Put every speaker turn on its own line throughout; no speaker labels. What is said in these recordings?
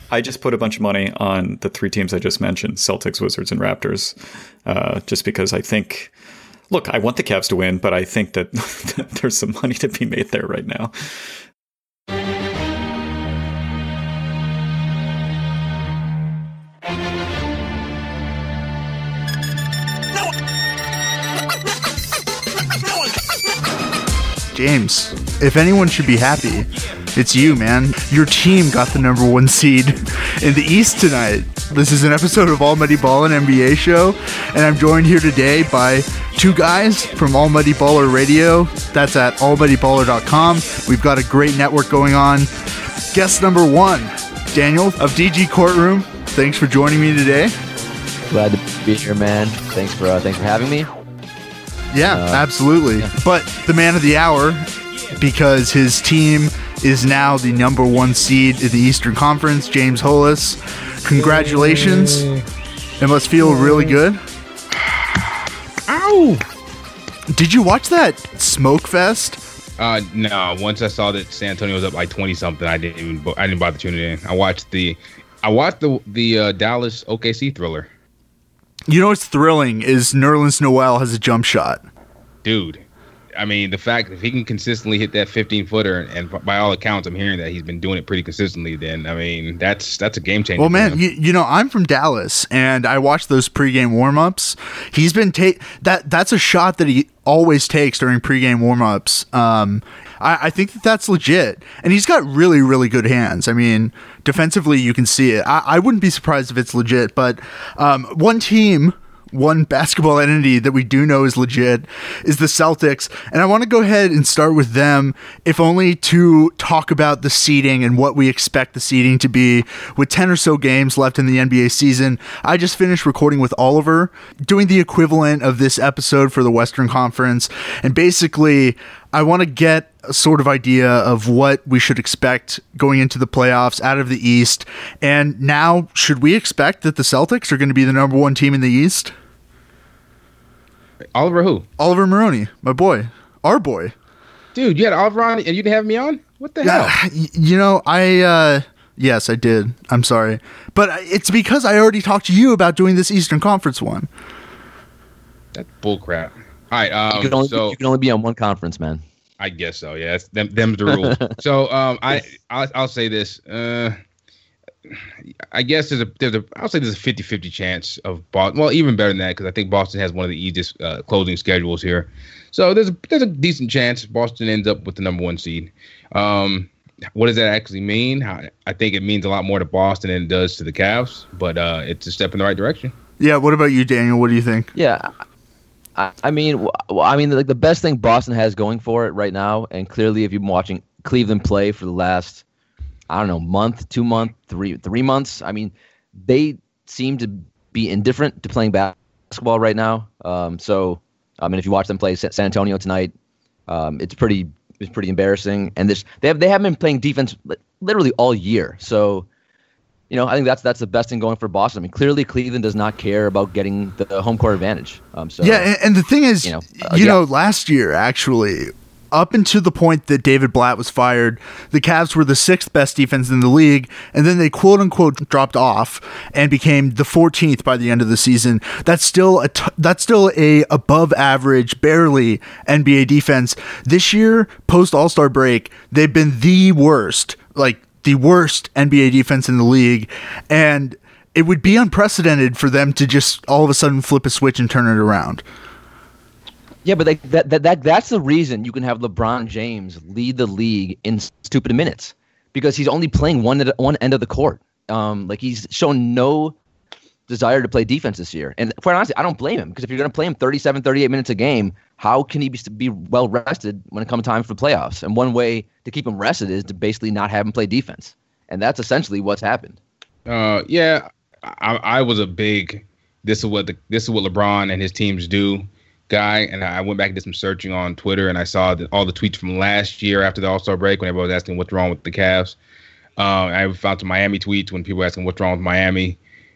I just put a bunch of money on the three teams I just mentioned, Celtics, Wizards, and Raptors, just because I think, look, I want the Cavs to win, but I think that there's some money to be made there right now.
James, if anyone should be happy, it's you, man. Your team got the number 1 seed in the East tonight. This is an episode of Almighty Ballin' NBA show, and I'm joined here today by two guys from Almighty Baller Radio. That's at almightyballer.com. We've got a great network going on. Guest number 1, Daniel of DG Courtroom. Thanks for joining me today.
Glad to be here, man. Thanks for having me.
Yeah, absolutely. Yeah. But the man of the hour, because his team is now the number 1 seed in the Eastern Conference, James Hollis. Congratulations. It must feel really good.
Ow!
Did you watch that Smoke Fest?
No. Once I saw that San Antonio was up like 20-something, I didn't bother tuning in. I watched the Dallas OKC thriller.
You know what's thrilling is Nerlens Noel has a jump shot.
Dude, I mean, the fact if he can consistently hit that 15-footer, and by all accounts, I'm hearing that he's been doing it pretty consistently, then, I mean, that's a game changer.
Well, man, you know, I'm from Dallas, and I watched those pregame warm-ups. He's been that's a shot that he always takes during pregame warm-ups. I think that's legit. And he's got really, really good hands. I mean, defensively, you can see it. I wouldn't be surprised if it's legit, but one basketball entity that we do know is legit is the Celtics. And I want to go ahead and start with them, if only to talk about the seeding and what we expect the seeding to be with 10 or so games left in the NBA season. I just finished recording with Oliver, doing the equivalent of this episode for the Western Conference. And basically, I want to get a sort of idea of what we should expect going into the playoffs out of the East. And now, should we expect that the Celtics are going to be the number 1 team in the East?
Oliver who?
Oliver Maroney, my boy. Our boy.
Dude, you had Oliver on and you didn't have me on? What the hell?
You know, yes, I did. I'm sorry. But it's because I already talked to you about doing this Eastern Conference one.
That's bullcrap. All right,
you can only be on one conference, man.
I guess so. Yeah, them's the rule. So I'll say this. I guess I'll say there's a 50-50 chance of Boston. Well, even better than that, because I think Boston has one of the easiest closing schedules here. So there's a decent chance Boston ends up with the number 1 seed. What does that actually mean? I think it means a lot more to Boston than it does to the Cavs, but it's a step in the right direction.
Yeah. What about you, Daniel? What do you think?
Yeah. I mean, like the best thing Boston has going for it right now, and clearly, if you've been watching Cleveland play for the last, I don't know, month, 2 months, three months, I mean, they seem to be indifferent to playing basketball right now. So, I mean, if you watch them play San Antonio tonight, it's pretty embarrassing. And they haven't been playing defense literally all year. So, you know, I think that's the best thing going for Boston. I mean, clearly Cleveland does not care about getting the home court advantage.
Yeah, and the thing is, you know, last year, actually, up until the point that David Blatt was fired, the Cavs were the 6th best defense in the league, and then they quote-unquote dropped off and became the 14th by the end of the season. That's still a above-average, barely NBA defense. This year, post-All-Star break, they've been the worst NBA defense in the league, and it would be unprecedented for them to just all of a sudden flip a switch and turn it around.
Yeah, but that's the reason you can have LeBron James lead the league in stupid minutes, because he's only playing one end of the court. Like, he's shown no desire to play defense this year. And quite honestly, I don't blame him, because if you're going to play him 37, 38 minutes a game, how can he be well rested when it comes time for playoffs? And one way to keep him rested is to basically not have him play defense. And that's essentially what's happened.
Yeah, I was a big this is what LeBron and his teams do guy, and I went back and did some searching on Twitter, and I saw all the tweets from last year after the All-Star break when everybody was asking what's wrong with the Cavs. I found some Miami tweets when people were asking what's wrong with Miami.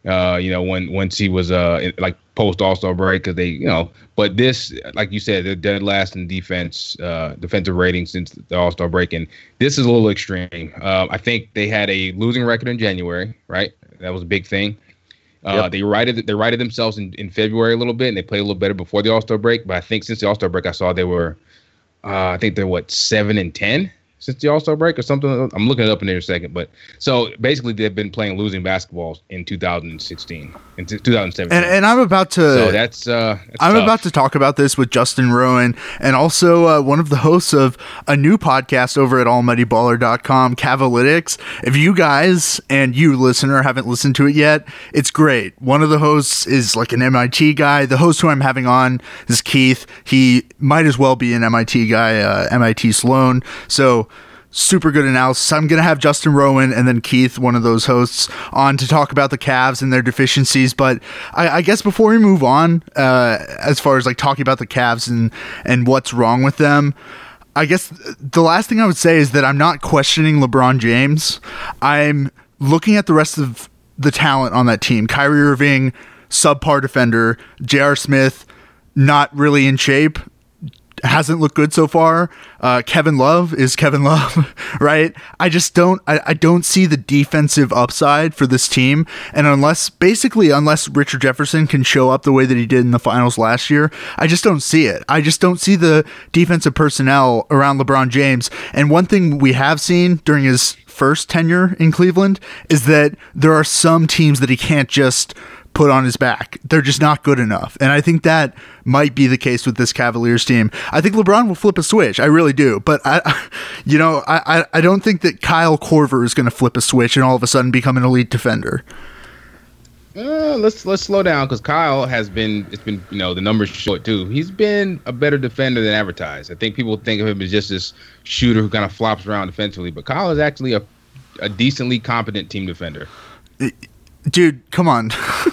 once he was like post All-Star break, because they, but this, like you said, they're dead last in defensive rating since the All-Star break, and this is a little extreme. I think they had a losing record in January, right? That was a big thing. Yep. They righted themselves in February a little bit, and they played a little better before the All-Star break. But I think since the All-Star break, I saw they were, I think they're 7-10 since the All-Star break or something. I'm looking it up in there a second. But so basically, they've been playing losing basketball in 2016 and 2017.
And I'm about to.
So that's
I'm
tough.
about to talk about this with Justin Rowan, and also one of the hosts of a new podcast over at almightyballer.com, Cavalytics. If you guys and you listener haven't listened to it yet, it's great. One of the hosts is like an MIT guy. The host who I'm having on is Keith. He might as well be an MIT guy, MIT Sloan. So super good analysis. I'm going to have Justin Rowan and then Keith, one of those hosts, on to talk about the Cavs and their deficiencies. But I guess before we move on, as far as like talking about the Cavs and what's wrong with them, I guess the last thing I would say is that I'm not questioning LeBron James. I'm looking at the rest of the talent on that team. Kyrie Irving, subpar defender. J.R. Smith, not really in shape. Hasn't looked good so far. Kevin Love is Kevin Love, right? I don't see the defensive upside for this team. And unless Richard Jefferson can show up the way that he did in the finals last year, I just don't see it. I just don't see the defensive personnel around LeBron James. And one thing we have seen during his first tenure in Cleveland is that there are some teams that he can't just put on his back. They're just not good enough. And I think that might be the case with this Cavaliers team. I think LeBron will flip a switch. I really do. But I don't think that Kyle Korver is going to flip a switch and all of a sudden become an elite defender.
Let's slow down, because Kyle the numbers show it too. He's been a better defender than advertised. I think people think of him as just this shooter who kind of flops around defensively, but Kyle is actually a decently competent team defender.
Dude, come on.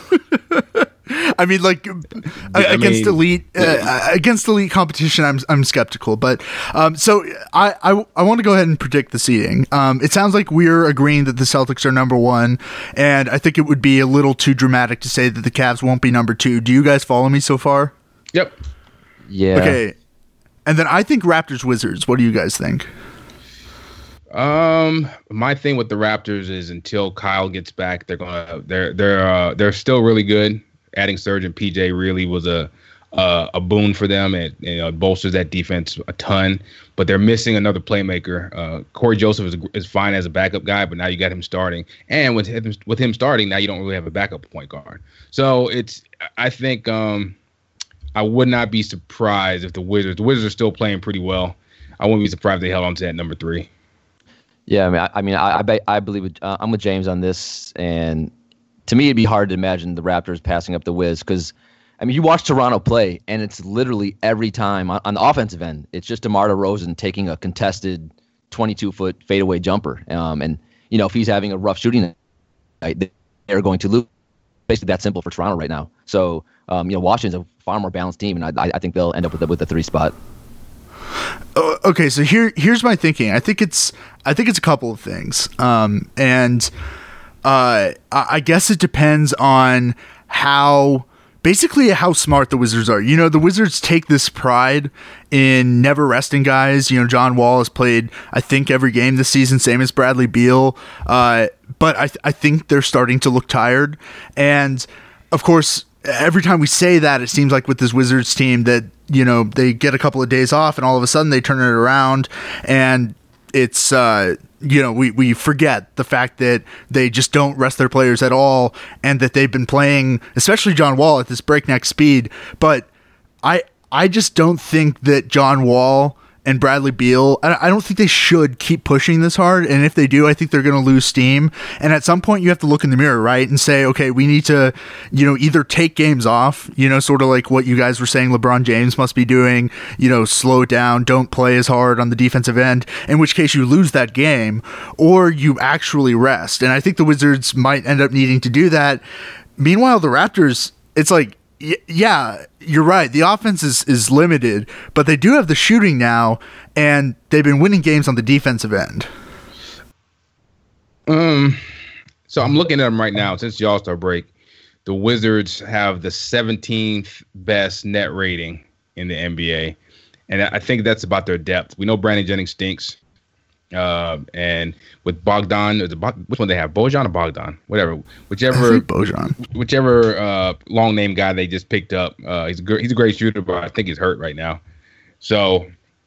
I mean, like against elite competition, I'm skeptical. But so I want to go ahead and predict the seeding. It sounds like we're agreeing that the Celtics are number one, and I think it would be a little too dramatic to say that the Cavs won't be number two. Do you guys follow me so far?
Yep.
Yeah.
Okay. And then I think Raptors Wizards. What do you guys think?
My thing with the Raptors is until Kyle gets back, they're still really good. Adding Serge and PJ really was a boon for them. It bolsters that defense a ton. But they're missing another playmaker. Corey Joseph is fine as a backup guy, but now you got him starting. And with him starting, now you don't really have a backup point guard. So I think I would not be surprised if the Wizards are still playing pretty well. I wouldn't be surprised if they held on to that number 3.
Yeah, I believe I'm with James on this, and to me it'd be hard to imagine the Raptors passing up the Wiz, because you watch Toronto play, and it's literally every time on the offensive end, it's just DeMar DeRozan taking a contested 22-foot fadeaway jumper, and if he's having a rough shooting night, they're going to lose. Basically, that simple for Toronto right now. So Washington's a far more balanced team, and I think they'll end up with the 3 spot.
Okay, so here's my thinking. I think it's a couple of things, and I guess it depends on how smart the Wizards are. The Wizards take this pride in never resting guys. John Wall has played, I think, every game this season, same as Bradley Beal. But I think they're starting to look tired, and of course, every time we say that, it seems like with this Wizards team that they get a couple of days off and all of a sudden they turn it around, and it's we forget the fact that they just don't rest their players at all, and that they've been playing, especially John Wall, at this breakneck speed. But I just don't think that John Wall and Bradley Beal, I don't think they should keep pushing this hard. And if they do, I think they're going to lose steam. And at some point you have to look in the mirror, right? And say, okay, we need to, either take games off, sort of like what you guys were saying LeBron James must be doing, slow down, don't play as hard on the defensive end, in which case you lose that game, or you actually rest. And I think the Wizards might end up needing to do that. Meanwhile, the Raptors, it's like, yeah, you're right. The offense is limited, but they do have the shooting now, and they've been winning games on the defensive end.
So I'm looking at them right now since the All-Star break. the Wizards have the 17th best net rating in the NBA. And I think that's about their depth. We know Brandon Jennings stinks. And with Bogdan, which one they have? Bojan or Bogdan? Whatever. Whichever
Bojan.
Whichever long name guy they just picked up. He's a great shooter, but I think he's hurt right now. So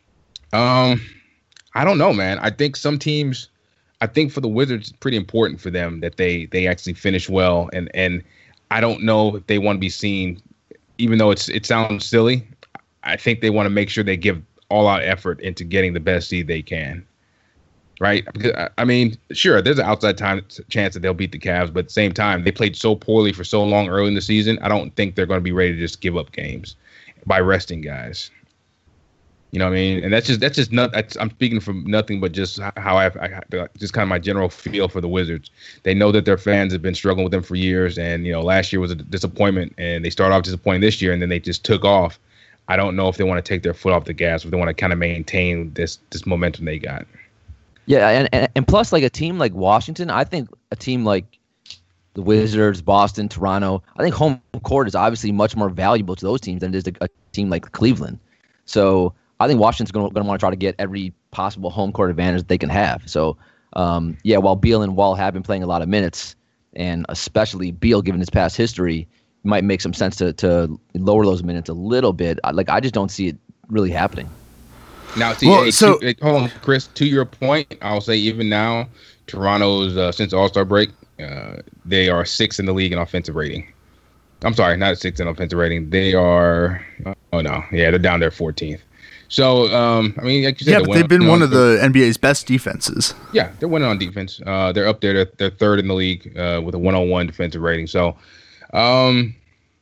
I don't know, man. I think some teams, I think for the Wizards, it's pretty important for them that they actually finish well. And I don't know if they want to be seen, even though it sounds silly. I think they want to make sure they give all out effort into getting the best seed they can. Right? Because, I mean, sure, there's an outside chance that they'll beat the Cavs, but at the same time, they played so poorly for so long early in the season. I don't think they're going to be ready to just give up games by resting guys. You know what I mean? And that's just not. I'm speaking from nothing but just how I just kind of my general feel for the Wizards. They know that their fans have been struggling with them for years, and last year was a disappointment, and they started off disappointing this year, and then they just took off. I don't know if they want to take their foot off the gas, or if they want to kind of maintain this momentum they got.
Yeah, and plus, like a team like Washington, I think a team like the Wizards, Boston, Toronto, I think home court is obviously much more valuable to those teams than it is to a team like Cleveland. So I think Washington's going to want to try to get every possible home court advantage they can have. So, while Beal and Wall have been playing a lot of minutes, and especially Beal, given his past history, it might make some sense to lower those minutes a little bit. I just don't see it really happening.
Now, hold on, Chris. To your point, I'll say even now, Toronto's since the All-Star break, they are 6th in the league in offensive rating. I'm sorry, not 6th in offensive rating. They are. They're down there 14th. So, I mean, like you said,
but they've been one of the NBA's best defenses.
Yeah, they're winning on defense. They're up there. They're 3rd in the league with a 101 defensive rating. So,
and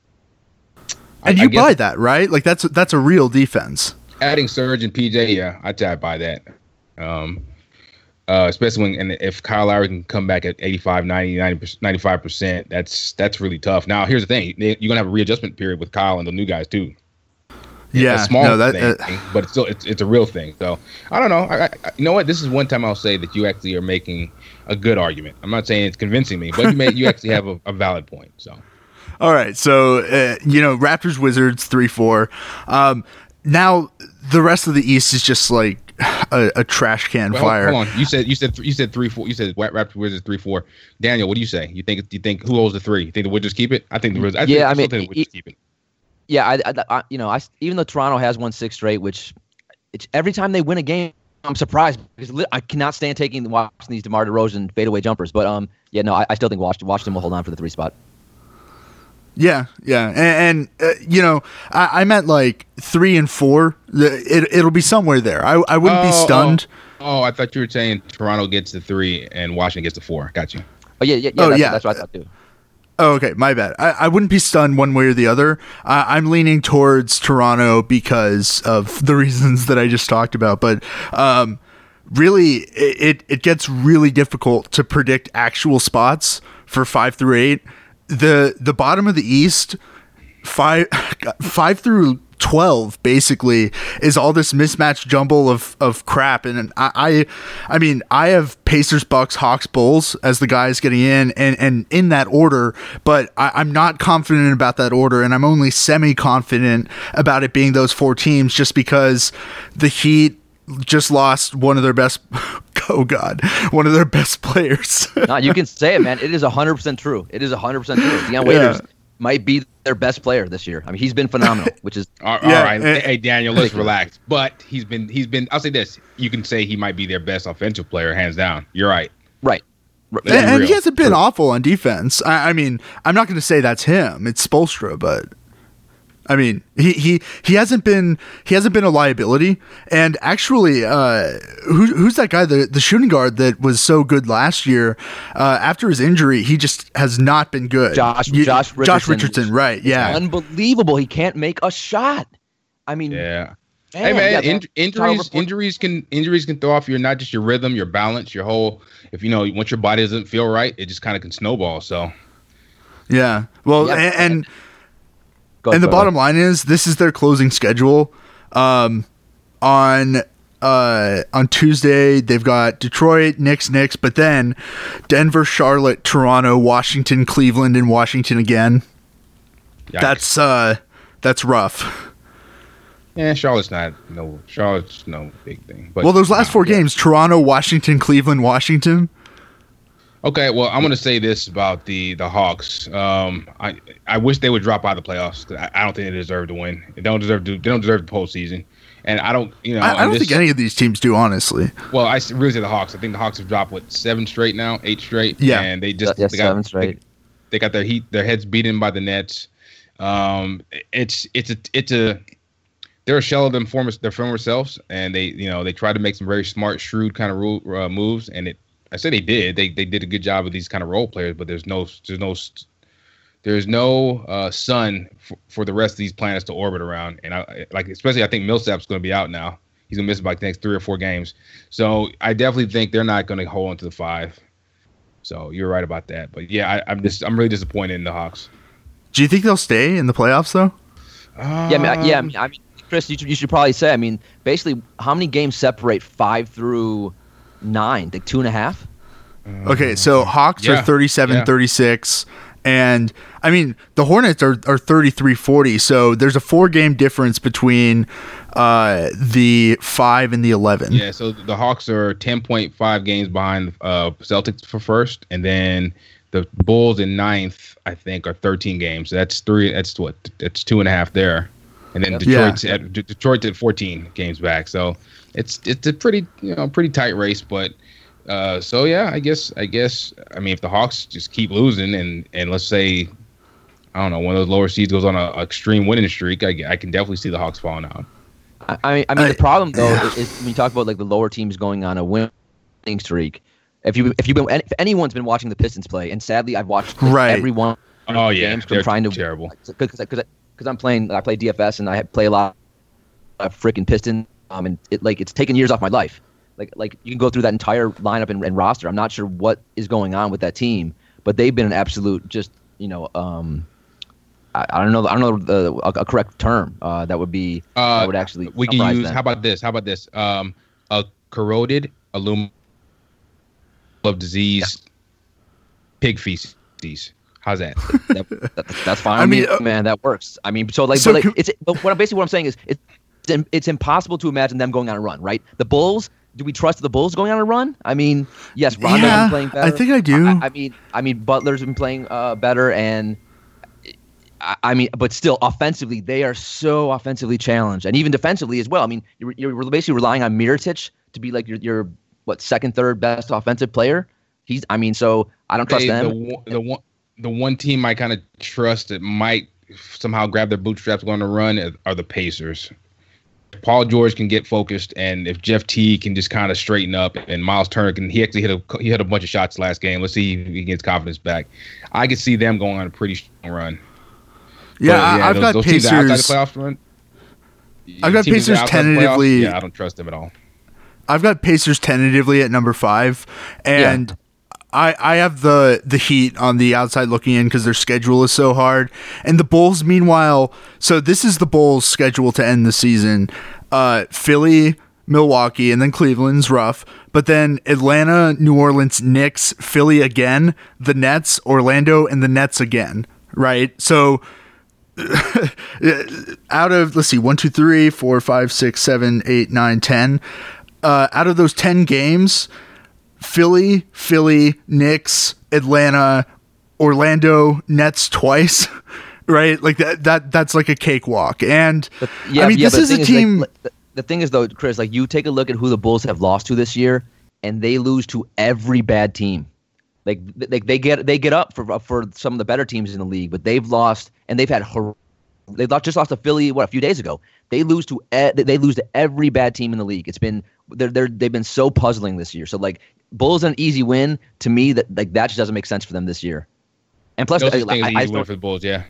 you buy that, right? Like that's a real defense.
Adding Serge and PJ, yeah, I'd buy that. Especially if Kyle Lowry can come back at 85, 90, 95%, that's really tough. Now, here's the thing. You're going to have a readjustment period with Kyle and the new guys, too.
Yeah,
a small thing, but it's still it's a real thing. So I don't know. I you know what? This is one time I'll say that you actually are making a good argument. I'm not saying it's convincing me, but you actually have a valid point. So
all right. So Raptors Wizards 3-4. Now the rest of the East is just like a trash can fire.
Hold on. You said 3-4. You said Raptors Wizards 3-4. Daniel, what do you say? You think who holds the 3? You think the Wizards keep it? I think the Wizards. I think the Wizards keep it.
Yeah, even though Toronto has won 6 straight, which every time they win a game, I'm surprised because I cannot stand watching these DeMar DeRozan fadeaway jumpers. But I still think Washington will hold on for the 3 spot.
Yeah, and I meant like 3 and 4. It'll be somewhere there. I wouldn't be stunned.
Oh, I thought you were saying Toronto gets the 3 and Washington gets the 4. Got you.
Oh yeah. That's what I thought too.
Oh, okay, my bad. I wouldn't be stunned one way or the other. I'm leaning towards Toronto because of the reasons that I just talked about. But really, it gets really difficult to predict actual spots for 5 through 8. The bottom of the East, 5 through 12 basically is all this mismatched jumble of crap, and I mean I have Pacers, Bucks, Hawks, Bulls as the guys getting in and in that order, but I'm not confident about that order, and I'm only semi-confident about it being those 4 teams just because the Heat just lost one of their best one of their best players.
No, you can say it, man. It is 100% true. It is 100% true. Deion Waiters might be their best player this year. I mean, he's been phenomenal, which is
all right. Hey, Daniel, let's relax. But he's been. I'll say this: you can say he might be their best offensive player, hands down. You're right.
Right.
And he hasn't been awful on defense. I mean, I'm not going to say that's him. It's Spoelstra, but I mean, he hasn't been a liability. And actually, who's that guy, the shooting guard that was so good last year? After his injury, he just has not been good.
Josh Richardson,
right? Yeah,
unbelievable. He can't make a shot. I mean,
yeah. Man, injuries can throw off not just your rhythm, your balance, your whole. If once your body doesn't feel right, it just kind of can snowball. So,
yeah. Well, and the bottom line is this is their closing schedule. On on Tuesday, they've got Detroit, Knicks, but then Denver, Charlotte, Toronto, Washington, Cleveland, and Washington again. Yikes. That's rough.
Yeah, Charlotte's no big thing. But
those last four games, Toronto, Washington, Cleveland, Washington.
Okay, well, I'm going to say this about the Hawks. I wish they would drop out of the playoffs because I don't think they deserve to win. They don't deserve the postseason. And I don't,
I don't think any of these teams do, honestly.
Well, I really say the Hawks. I think the Hawks have dropped 7 straight now, 8 straight.
Yeah,
and they got
7 straight.
They got their heads beaten by the Nets. They're a shell of their former selves, and they tried to make some very smart, shrewd kind of moves, and I said they did. They did a good job with these kind of role players, but there's no sun for the rest of these planets to orbit around. And especially I think Millsap's going to be out now. He's going to miss about the next 3 or 4 games. So I definitely think they're not going to hold on to the 5. So you're right about that. But yeah, I'm really disappointed in the Hawks.
Do you think they'll stay in the playoffs though?
I mean, Chris, you should probably say. I mean, basically, how many games separate 5 through 9? Like 2.5.
Okay, so Hawks are 37-36. And I mean, the Hornets are 33-40, so there's a 4-game difference between the 5 and the 11.
Yeah, so the Hawks are 10.5 games behind Celtics for first, and then the Bulls in 9th, I think, are 13 games. So that's 3. That's 2.5 there, and then Detroit's at 14 games back. So it's a pretty tight race, but. So yeah, I guess I mean if the Hawks just keep losing and let's say I don't know one of those lower seeds goes on an extreme winning streak, I can definitely see the Hawks falling out.
I mean the problem though is when you talk about like the lower teams going on a winning streak. If anyone's been watching the Pistons play, and sadly I've watched every one.
Oh yeah,
games I'm trying to
terrible
because I play DFS and I play a lot of freaking Pistons. And it's taken years off my life. Like you can go through that entire lineup and roster. I'm not sure what is going on with that team, but they've been an absolute just I don't know a correct term that would be that would actually
we can use them. How about this a corroded aluminum of disease pig feces. How's that?
That's fine. I mean, man, that works. I mean, what I'm saying is it's impossible to imagine them going on a run, right? The Bulls. Do we trust the Bulls going on a run? I mean, yes, Rondo's been playing better.
I think I do.
I mean, Butler's been playing better, and I mean, but still, offensively, they are so offensively challenged, and even defensively as well. I mean, you're basically relying on Mirotic to be like your second, third best offensive player. So I don't trust them.
The one team I kind of trust that might somehow grab their bootstraps going to run are the Pacers. Paul George can get focused, and if Jeff Teague can just kind of straighten up, and Miles Turner he actually hit a bunch of shots last game. Let's see if he gets confidence back. I could see them going on a pretty strong run.
I've got Pacers.
Outside the playoffs run.
I've got Pacers tentatively.
I don't trust them at all.
I've got Pacers tentatively at number 5, and I have the Heat on the outside looking in because their schedule is so hard. And the Bulls, meanwhile, so this is the Bulls' schedule to end the season. Philly, Milwaukee, and then Cleveland's rough. But then Atlanta, New Orleans, Knicks, Philly again, the Nets, Orlando, and the Nets again, right? So out of, let's see, 1, 2, 3, 4, 5, 6, 7, 8, 9, 10. Out of those 10 games, Philly, Knicks, Atlanta, Orlando, Nets twice, right? Like that's like a cakewalk. And this is a team.
The thing is though, Chris, like you take a look at who the Bulls have lost to this year, and they lose to every bad team. Like they get up for some of the better teams in the league, but they've lost, and they've had just lost to Philly a few days ago. They lose to every bad team in the league. It's been they've been so puzzling this year. So like Bulls an easy win to me that just doesn't make sense for them this year. And plus,
I just win for the Bulls. Yeah.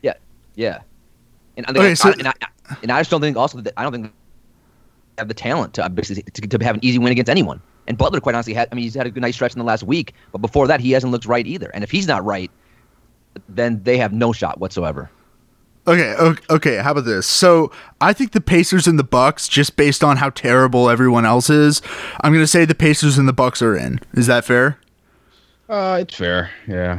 And I just don't think also that I don't think they have the talent to basically to have an easy win against anyone. And Butler, quite honestly, he's had a nice stretch in the last week, but before that, he hasn't looked right either. And if he's not right, then they have no shot whatsoever.
Okay. How about this? So I think the Pacers and the Bucks, just based on how terrible everyone else is, I'm going to say the Pacers and the Bucks are in. Is that fair?
It's fair. Yeah.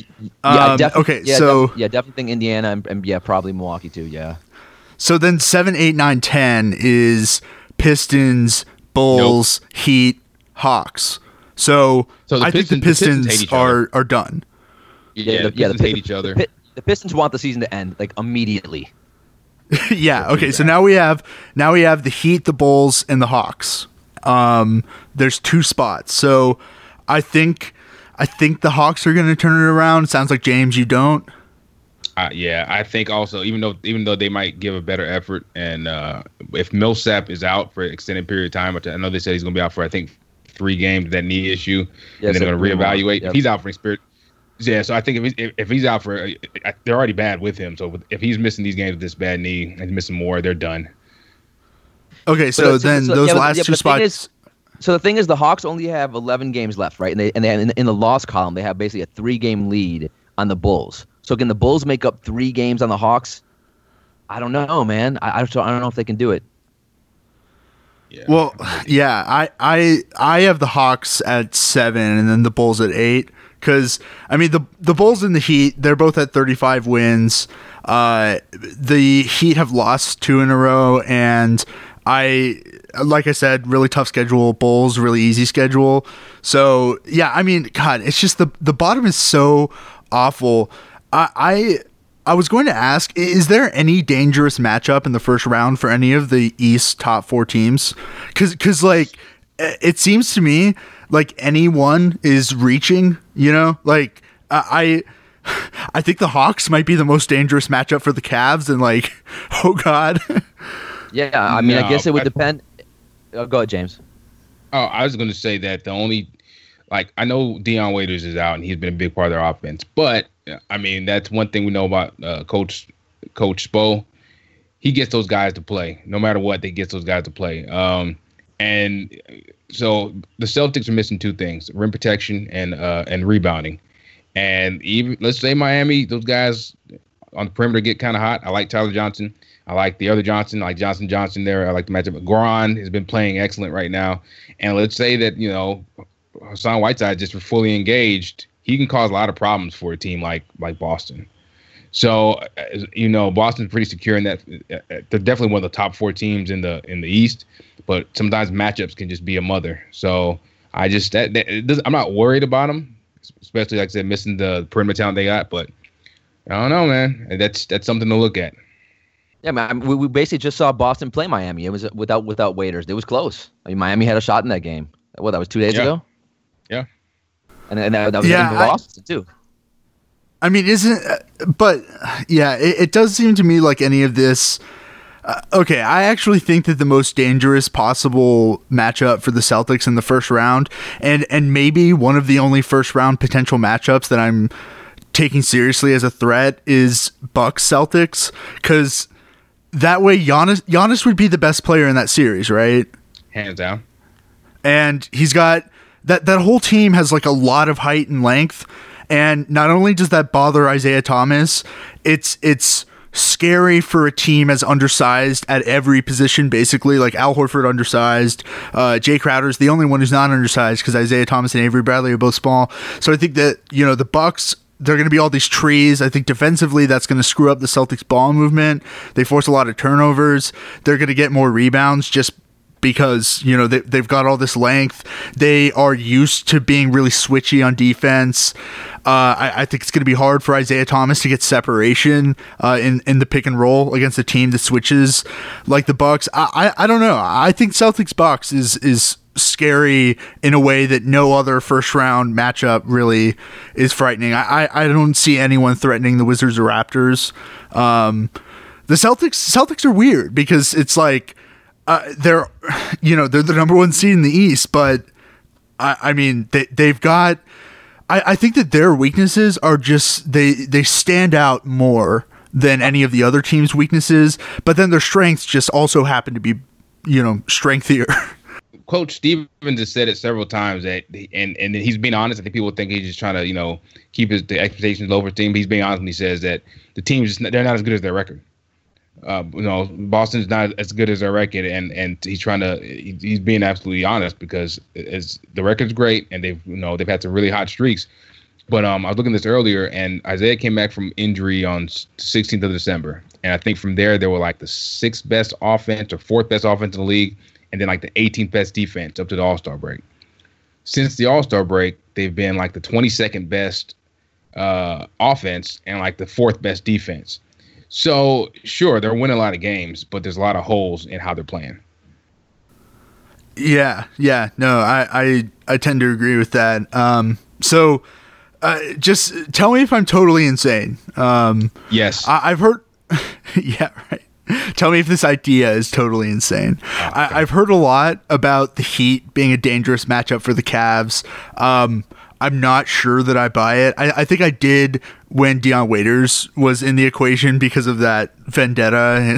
Okay.
Definitely think Indiana and probably Milwaukee too. Yeah.
So then 7, 8, 9, 10 is Pistons, Bulls, Heat, Hawks. So I think the Pistons are done.
The Pistons hate each other.
The Pistons want the season to end like immediately.
Yeah. Okay. So now we have the Heat, the Bulls, and the Hawks. There's 2 spots. So I think the Hawks are going to turn it around. Sounds like, James, you don't.
Yeah, I think also even though they might give a better effort, and if Millsap is out for an extended period of time, which I know they said he's going to be out for I think 3 games, that knee issue, and they're going to reevaluate. Yep. If he's out for spirit. Yeah, so I think if he's out for, they're already bad with him. So if he's missing these games with this bad knee and missing more, they're done.
Okay, so those last 2 spots.
So the thing is, the Hawks only have 11 games left, right? And they in the loss column, they have basically a 3-game lead on the Bulls. So can the Bulls make up 3 games on the Hawks? I don't know, man. I don't know if they can do it.
Yeah. Well, yeah, I have the Hawks at 7 and then the Bulls at 8. Because, I mean, the Bulls and the Heat, they're both at 35 wins. The Heat have lost 2 in a row, and like I said, really tough schedule. Bulls, really easy schedule. So, yeah, I mean, God, it's just the bottom is so awful. I was going to ask, is there any dangerous matchup in the first round for any of the East top 4 teams? Because like, it seems to me like anyone is reaching, like I think the Hawks might be the most dangerous matchup for the Cavs, and like, oh God.
Yeah, I mean, I guess it would depend. Go ahead, James.
Oh, I was going to say that the only, like, I know Deion Waiters is out and he's been a big part of their offense, but I mean, that's one thing we know about Coach Spo. He gets those guys to play. No matter what, they get those guys to play. And so the Celtics are missing 2 things: rim protection and rebounding. And even let's say Miami, those guys on the perimeter get kind of hot. I like Tyler Johnson. I like the other Johnson. I like Johnson there. I like the matchup. Goran has been playing excellent right now. And let's say that, Hassan Whiteside just fully engaged. He can cause a lot of problems for a team like Boston. So, Boston's pretty secure in that. They're definitely one of the top 4 teams in the East. But sometimes matchups can just be a mother. So I'm not worried about them, especially like I said, missing the perimeter talent they got. But I don't know, man. That's something to look at.
Yeah, man. We basically just saw Boston play Miami. It was without Waiters. It was close. I mean, Miami had a shot in that game. Well, that was 2 days ago.
Yeah.
And that was in Boston too.
I mean, it does seem to me like any of this. Okay, I actually think that the most dangerous possible matchup for the Celtics in the first round, and maybe one of the only first round potential matchups that I'm taking seriously as a threat, is Bucks Celtics, because that way Giannis would be the best player in that series, right?
Hands down.
And he's got that whole team has like a lot of height and length, and not only does that bother Isaiah Thomas, it's scary for a team as undersized at every position, basically. Like Al Horford undersized, Jay Crowder's the only one who's not undersized because Isaiah Thomas and Avery Bradley are both small. So I think that the Bucks, they're going to be all these trees. I think defensively that's going to screw up the Celtics ball movement. They force a lot of turnovers. They're going to get more rebounds just because they've got all this length. They are used to being really switchy on defense. I think it's going to be hard for Isaiah Thomas to get separation in the pick and roll against a team that switches like the Bucks. I don't know. I think Celtics Bucks is scary in a way that no other first round matchup really is frightening. I don't see anyone threatening the Wizards or Raptors. The Celtics are weird because it's like they're the number 1 seed in the East, but I mean they've got. I think that their weaknesses are just they stand out more than any of the other teams' weaknesses, but then their strengths just also happen to be strengthier.
Coach Stevens has said it several times that, and he's being honest. I think people think he's just trying to, keep the expectations low for his team. But he's being honest when he says that the team they're not as good as their record. Boston's not as good as their record, and he's trying to. He's being absolutely honest because the record's great, and they've had some really hot streaks. But I was looking at this earlier, and Isaiah came back from injury on 16th of December, and I think from there they were like the 6th best offense or 4th best offense in the league. And then like the 18th best defense up to the All-Star break. Since the All-Star break, they've been like the 22nd best offense and like the 4th best defense. So sure, they're winning a lot of games, but there's a lot of holes in how they're playing.
Yeah. No, I tend to agree with that. So just tell me if I'm totally insane.
Yes.
I've heard. Yeah, right. Tell me if this idea is totally insane. Okay. I've heard a lot about the Heat being a dangerous matchup for the Cavs. I'm not sure that I buy it. I think I did when Dion Waiters was in the equation because of that vendetta,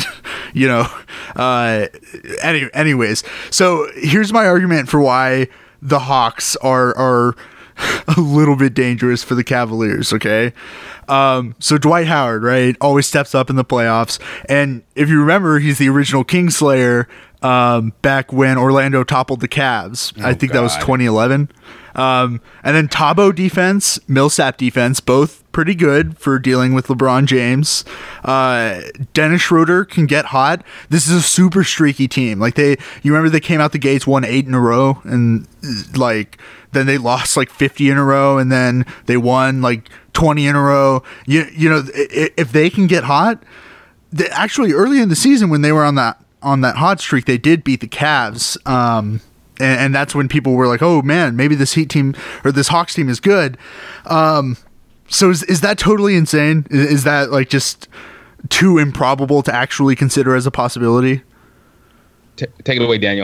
and anyways. So here's my argument for why the Hawks are a little bit dangerous for the Cavaliers. Okay. So Dwight Howard, right, always steps up in the playoffs. And if you remember, he's the original Kingslayer back when Orlando toppled the Cavs. I think that was 2011. And then Thabo defense, Millsap defense, both pretty good for dealing with LeBron James. Dennis Schroeder can get hot. This is a super streaky team. Like you remember they came out the gates, won 8 in a row, and then they lost 50 in a row, and then they won 20 in a row. If they can get hot, actually early in the season when they were on that hot streak, they did beat the Cavs. And that's when people were like, oh man, maybe this Heat team or this Hawks team is good. So is that totally insane? Is that just too improbable to actually consider as a possibility?
Take it away, Daniel.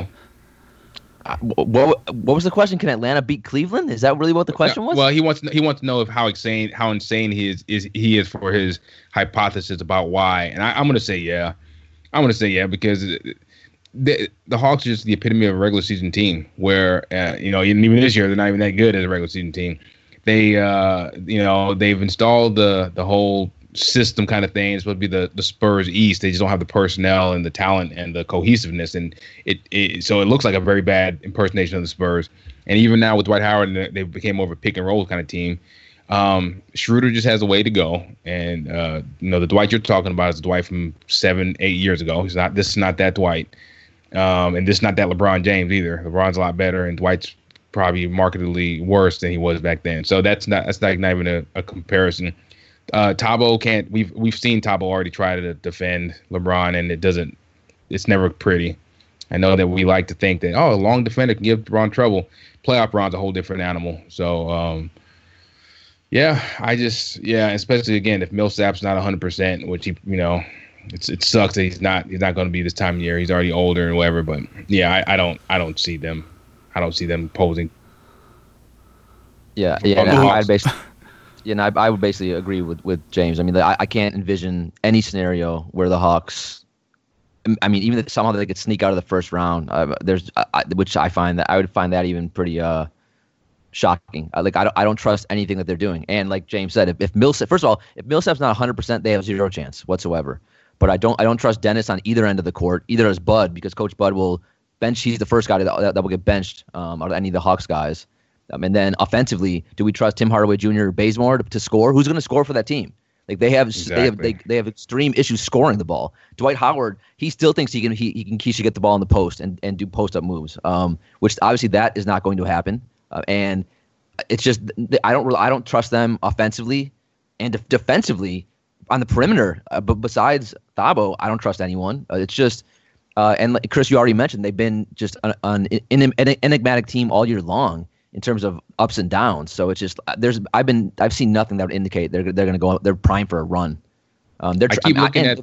What was the question? Can Atlanta beat Cleveland? Is that really what the question was?
Well, he wants to know how insane he is for his hypothesis about why. And I'm going to say yeah. I'm going to say yeah because the Hawks are just the epitome of a regular season team. Where even this year they're not even that good as a regular season team. They they've installed the whole system kind of thing. It's supposed to be the Spurs East. They just don't have the personnel and the talent and the cohesiveness, and so it looks like a very bad impersonation of the Spurs. And even now with Dwight Howard, they became more of a pick and roll kind of team. Schroeder just has a way to go, and the Dwight you're talking about is the Dwight from 7-8 years ago. This is not that Dwight, and this is not that LeBron James either. LeBron's a lot better, and Dwight's probably markedly worse than he was back then. So that's not even a comparison. Thabo can't. We've seen Thabo already try to defend LeBron, and it's never pretty. I know that we like to think that a long defender can give LeBron trouble. Playoff Ron's a whole different animal. So especially again if Millsap's not 100%, which it sucks that he's not going to be this time of year. He's already older and whatever. But yeah, I don't see them. I don't see them posing.
Yeah. I would basically agree with James. I mean, I can't envision any scenario where the Hawks. I mean, even if somehow they could sneak out of the first round. Which I would find that even pretty shocking. I don't trust anything that they're doing. And like James said, if Millsap's not 100%, they have zero chance whatsoever. But I don't trust Dennis on either end of the court, either as Bud, because Coach Bud will bench. He's the first guy that will get benched out of any of the Hawks guys. And then offensively, do we trust Tim Hardaway Jr. or Bazemore to score? Who's going to score for that team? They have extreme issues scoring the ball. Dwight Howard, he still thinks he should get the ball in the post and do post up moves, which obviously that is not going to happen. And it's just I don't trust them offensively and defensively on the perimeter. But besides Thabo, I don't trust anyone. It's just and like Chris, you already mentioned they've been just an enigmatic team all year long in terms of ups and downs. So it's just I've seen nothing that would indicate they're going to go. They're primed for a run. I keep looking at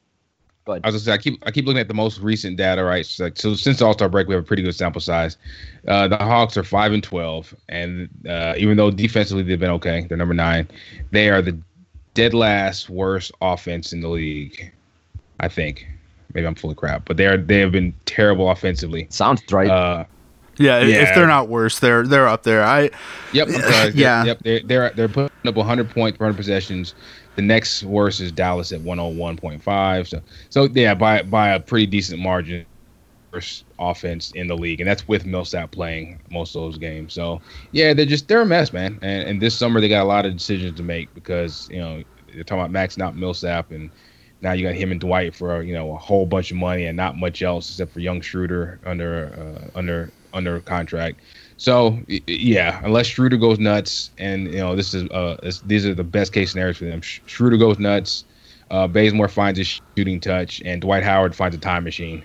the most recent data, right? So since the All-Star break, we have a pretty good sample size. The Hawks are 5-12, and even though defensively they've been okay, they're number 9. They are the dead last worst offense in the league, I think. Maybe I'm full of crap, but they have been terrible offensively.
Sounds right.
Yeah, if they're not worse, they're up there.
Yep. I'm sorry. Yep. They're putting up 100 points per 100 possessions. The next worst is Dallas at 101.5. So yeah, by a pretty decent margin, worst offense in the league, and that's with Millsap playing most of those games. So yeah, they're a mess, man. And this summer they got a lot of decisions to make because they're talking about maxing out Millsap, and now you got him and Dwight for a whole bunch of money and not much else except for young Schroeder under contract. So yeah, unless Schroeder goes nuts, and these are the best case scenarios for them. Schroeder goes nuts, Bazemore finds his shooting touch, and Dwight Howard finds a time machine.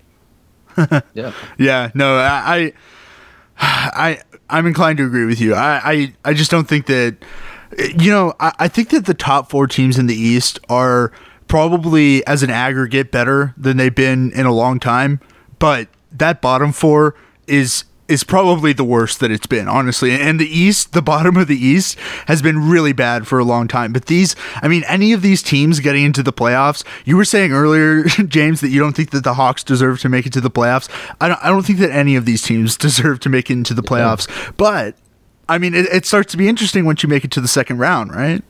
Yeah. No, I'm inclined to agree with you. I just don't think that. I think that the top 4 teams in the East are probably as an aggregate better than they've been in a long time, but that bottom 4 is probably the worst that it's been, honestly. And the bottom of the East has been really bad for a long time. But any of these teams getting into the playoffs, you were saying earlier, James, that you don't think that the Hawks deserve to make it to the playoffs. I don't think that any of these teams deserve to make it into the playoffs. But it starts to be interesting once you make it to the second round, right?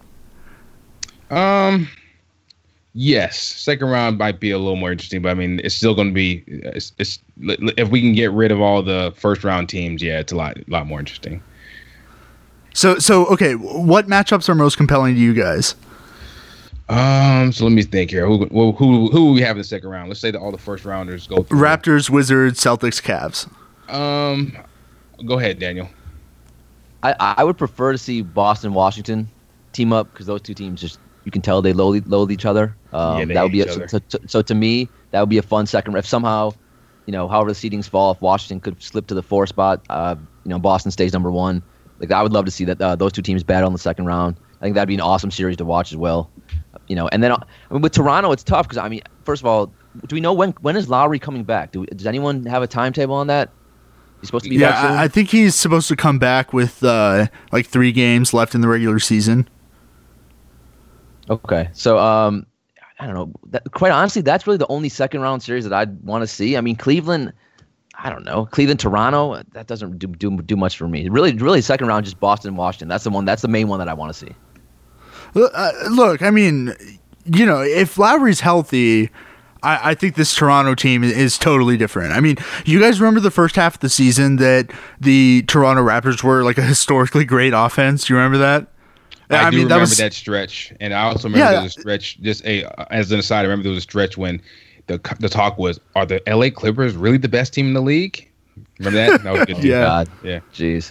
Yes, second round might be a little more interesting, but it's still going to be. It's if we can get rid of all the first round teams, yeah, it's a lot more interesting.
So okay, what matchups are most compelling to you guys?
So let me think here. Who we have in the second round? Let's say that all the first rounders go through.
Raptors, Wizards, Celtics, Cavs.
Go ahead, Daniel.
I would prefer to see Boston, Washington team up because those two teams just. You can tell they loathe each other. That would be so to me that would be a fun second. If somehow, however the seedings fall, if Washington could slip to the 4 spot, Boston stays number 1. Like I would love to see that those two teams battle in the second round. I think that'd be an awesome series to watch as well. And then with Toronto, it's tough because first of all, do we know when is Lowry coming back? Does anyone have a timetable on that? He's supposed to be back soon?
I think he's supposed to come back with 3 games left in the regular season.
Okay, so I don't know. Quite honestly, that's really the only second round series that I'd want to see. Cleveland, I don't know. Cleveland, Toronto, that doesn't do much for me. Really, second round, just Boston, Washington. That's the one. That's the main one that I want to see.
Look, if Lowry's healthy, I think this Toronto team is totally different. You guys remember the first half of the season that the Toronto Raptors were like a historically great offense? Do you remember that?
I do remember that stretch, and I also remember there was a stretch. Just as an aside, I remember there was a stretch when the talk was, "Are the LA Clippers really the best team in the league?" Remember that? That was good.
Yeah, God. Yeah. Jeez.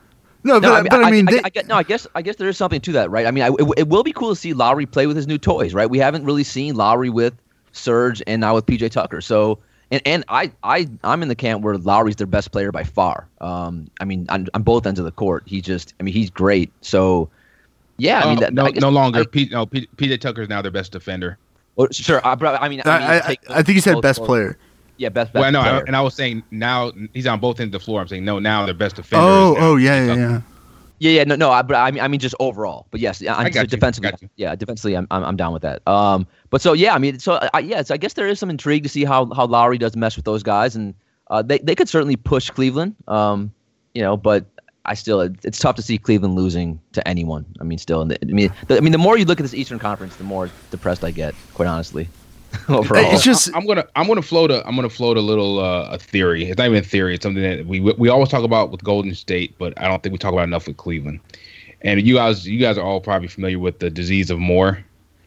I
guess there is something to that, right? It will be cool to see Lowry play with his new toys, right? We haven't really seen Lowry with Serge and now with PJ Tucker. So, and I'm in the camp where Lowry's their best player by far. On both ends of the court, he's great. So. Yeah,
no longer. PJ Tucker is now their best defender.
Well, sure.
I think he said best player.
Yeah, best
well, no,
player.
And I was saying now he's on both ends of the floor. I'm saying now their best defender.
Yeah. No. But just overall. But yes, defensively. Yeah, defensively, I'm down with that. But so yeah, I guess there is some intrigue to see how Lowry does mess with those guys, and they could certainly push Cleveland. But. It's tough to see Cleveland losing to anyone. The more you look at this Eastern Conference, the more depressed I get. Quite honestly, overall.
It's just
I'm gonna float a little a theory. It's not even a theory. It's something that we always talk about with Golden State, but I don't think we talk about enough with Cleveland. And you guys are all probably familiar with the disease of Moore.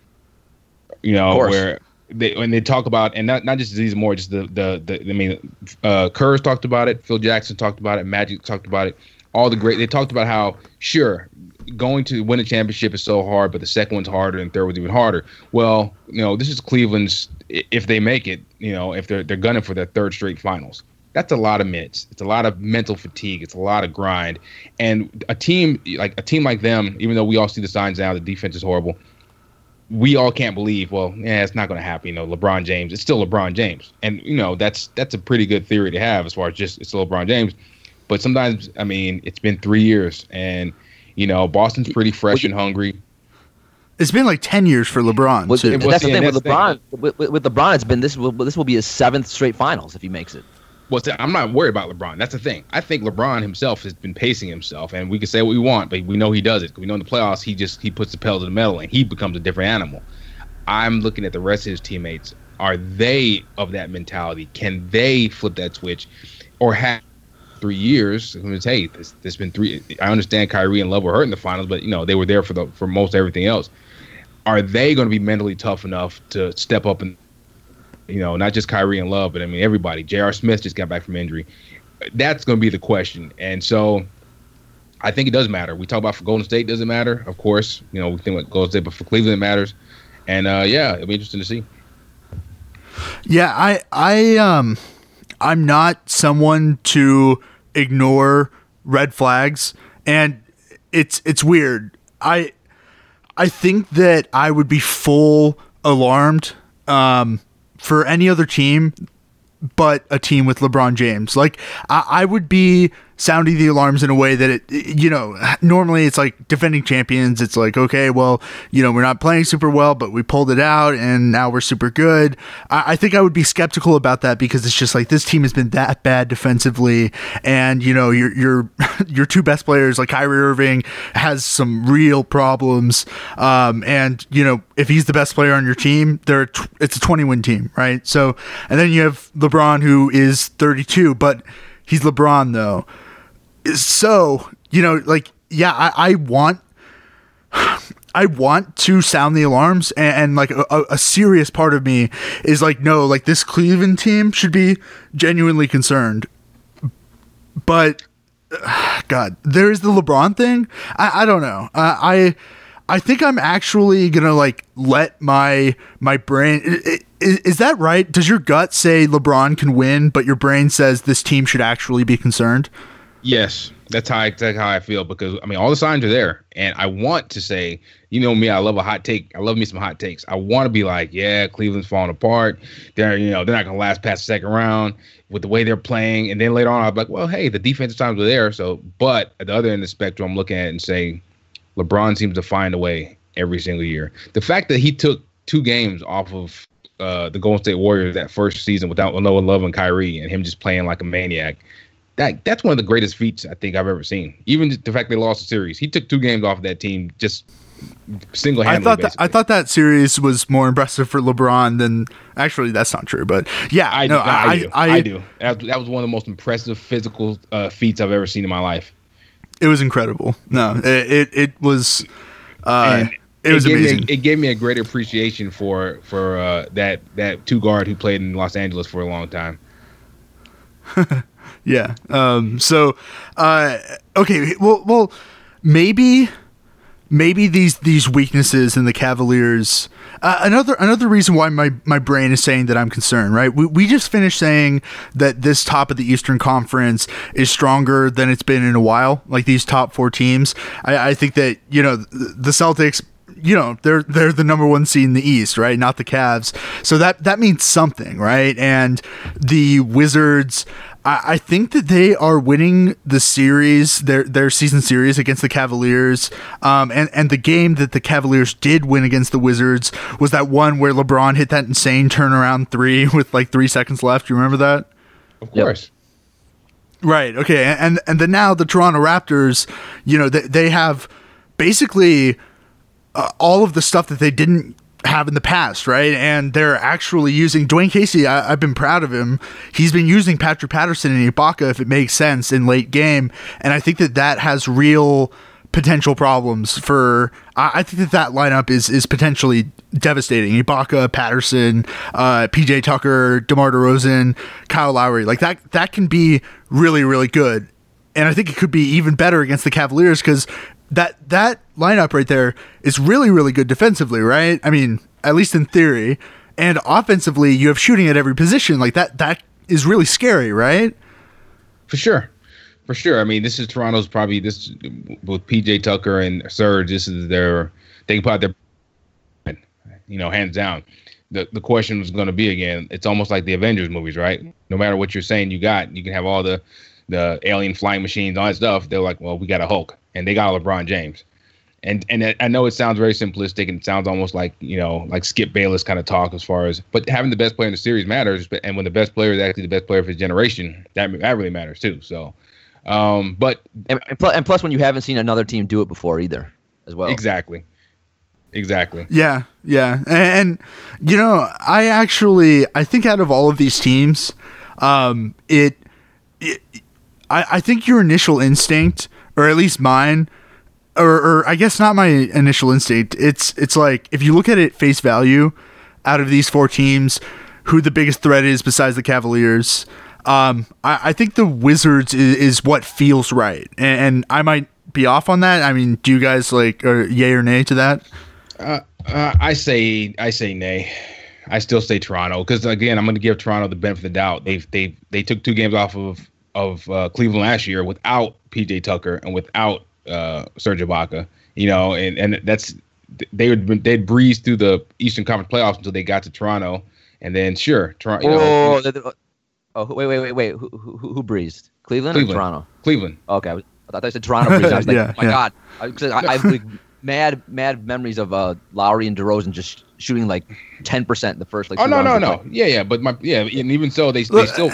Where when they talk about, and not just disease of Moore, just Kerr's talked about it, Phil Jackson talked about it, Magic talked about it. They talked about how, sure, going to win a championship is so hard, but the second one's harder and third one's even harder. Well, this is Cleveland's, if they make it, if they're gunning for their third straight finals. That's a lot of minutes. It's a lot of mental fatigue. It's a lot of grind. And a team like them, even though we all see the signs now, the defense is horrible, we all can't believe, it's not going to happen. LeBron James, it's still LeBron James. And, that's a pretty good theory to have as far as just it's still LeBron James. But sometimes, it's been 3 years, and Boston's pretty fresh and hungry.
It's been like 10 years for LeBron. Too.
That's the thing with LeBron. With LeBron, it's been this will be his 7th straight finals if he makes it.
Well, I'm not worried about LeBron. That's the thing. I think LeBron himself has been pacing himself, and we can say what we want, but we know he does it. We know in the playoffs he puts the pedal to the metal, and he becomes a different animal. I'm looking at the rest of his teammates. Are they of that mentality? Can they flip that switch, or have 3 years? Hey, this been 3. I understand Kyrie and Love were hurt in the finals, but they were there for most everything else. Are they going to be mentally tough enough to step up and, not just Kyrie and Love, but I mean everybody. J.R. Smith just got back from injury. That's going to be the question. And so I think it does matter. We talk about for Golden State, doesn't matter, of course. We think about Golden State, but for Cleveland it matters. And it'll be interesting to see.
Yeah, I'm not someone to ignore red flags, and it's weird. I think that I would be full alarmed for any other team but a team with LeBron James. Like I would be sounding the alarms in a way that normally it's like defending champions. It's like, okay, well, we're not playing super well, but we pulled it out and now we're super good. I think I would be skeptical about that because it's just like this team has been that bad defensively, and your 2 best players like Kyrie Irving has some real problems. And if he's the best player on your team, it's a 20-win team, right? So, and then you have LeBron, who is 32, but he's LeBron though. So, I want to sound the alarms, and like a serious part of me is like, no, like this Cleveland team should be genuinely concerned. But God, there's the LeBron thing. I don't know. I think I'm actually gonna like let my brain. Is that right? Does your gut say LeBron can win, but your brain says this team should actually be concerned?
Yes, that's how I feel, because I mean all the signs are there, and I want to say, me, I love a hot take. I love me some hot takes. I want to be like, yeah, Cleveland's falling apart. They're they're not gonna last past the second round with the way they're playing, and then later on I'll be like, well, hey, the defensive times are there. So, but at the other end of the spectrum, I'm looking at it and saying, LeBron seems to find a way every single year. The fact that he took 2 games off of the Golden State Warriors that first season without Noah Love and Kyrie, and him just playing like a maniac. That's one of the greatest feats I think I've ever seen. Even the fact they lost the series, he took 2 games off of that team just single-handedly.
I thought that series was more impressive for LeBron than actually. That's not true, but yeah,
I do. That was one of the most impressive physical feats I've ever seen in my life.
It was incredible. No, it was. It was amazing.
It gave me a great appreciation for that 2 guard who played in Los Angeles for a long time.
Yeah. Okay. Well, maybe these weaknesses in the Cavaliers. Another reason why my brain is saying that I'm concerned, right? We just finished saying that this top of the Eastern Conference is stronger than it's been in a while. Like these top 4 teams, I think that the Celtics. They're the number 1 seed in the East, right? Not the Cavs. So that means something, right? And the Wizards, I think that they are winning the series, their season series against the Cavaliers. And the game that the Cavaliers did win against the Wizards was that one where LeBron hit that insane turnaround 3 with like 3 seconds left. You remember that?
Of course.
Yep. Right. Okay. And then now the Toronto Raptors, they have basically all of the stuff that they didn't have in the past, right? And they're actually using Dwayne Casey. I've been proud of him. He's been using Patrick Patterson and Ibaka if it makes sense in late game, and I think that has real potential problems for. I think that lineup is potentially devastating. Ibaka, Patterson, PJ Tucker, DeMar DeRozan, Kyle Lowry, like that can be really, really good, and I think it could be even better against the Cavaliers because. That lineup right there is really, really good defensively, right? I mean, at least in theory. And offensively, you have shooting at every position. Like that is really scary, right?
For sure. I mean, this is Toronto's probably this with PJ Tucker and Serge. This is they can put out their, hands down. The question is going to be again. It's almost like the Avengers movies, right? No matter what you're saying, you can have all the alien flying machines, all that stuff. They're like, well, we got a Hulk. And they got LeBron James. And I know it sounds very simplistic and it sounds almost like, like Skip Bayless kind of talk as far as, but having the best player in the series matters. And when the best player is actually the best player for his generation, that really matters too. So, but
and plus when you haven't seen another team do it before either as well.
Exactly.
Yeah. And I think out of all of these teams, I think your initial instinct, or at least mine, or I guess not my initial instinct, it's like, if you look at it face value, out of these 4 teams, who the biggest threat is besides the Cavaliers, I think the Wizards is what feels right, and I might be off on that. I mean, do you guys yay or nay to that?
I say nay. I still say Toronto, because again, I'm going to give Toronto the benefit of the doubt. They took 2 games off of Cleveland last year without PJ Tucker and without Serge Ibaka, and that's they'd breezed through the Eastern Conference playoffs until they got to Toronto, and then Toronto.
Wait, who breezed? Cleveland or Toronto?
Cleveland.
Okay, I thought I said Toronto breezed. I was like,
yeah,
oh my god, I have mad memories of Lowry and DeRozan just shooting 10% in the first
no. Yeah, but and even so, they still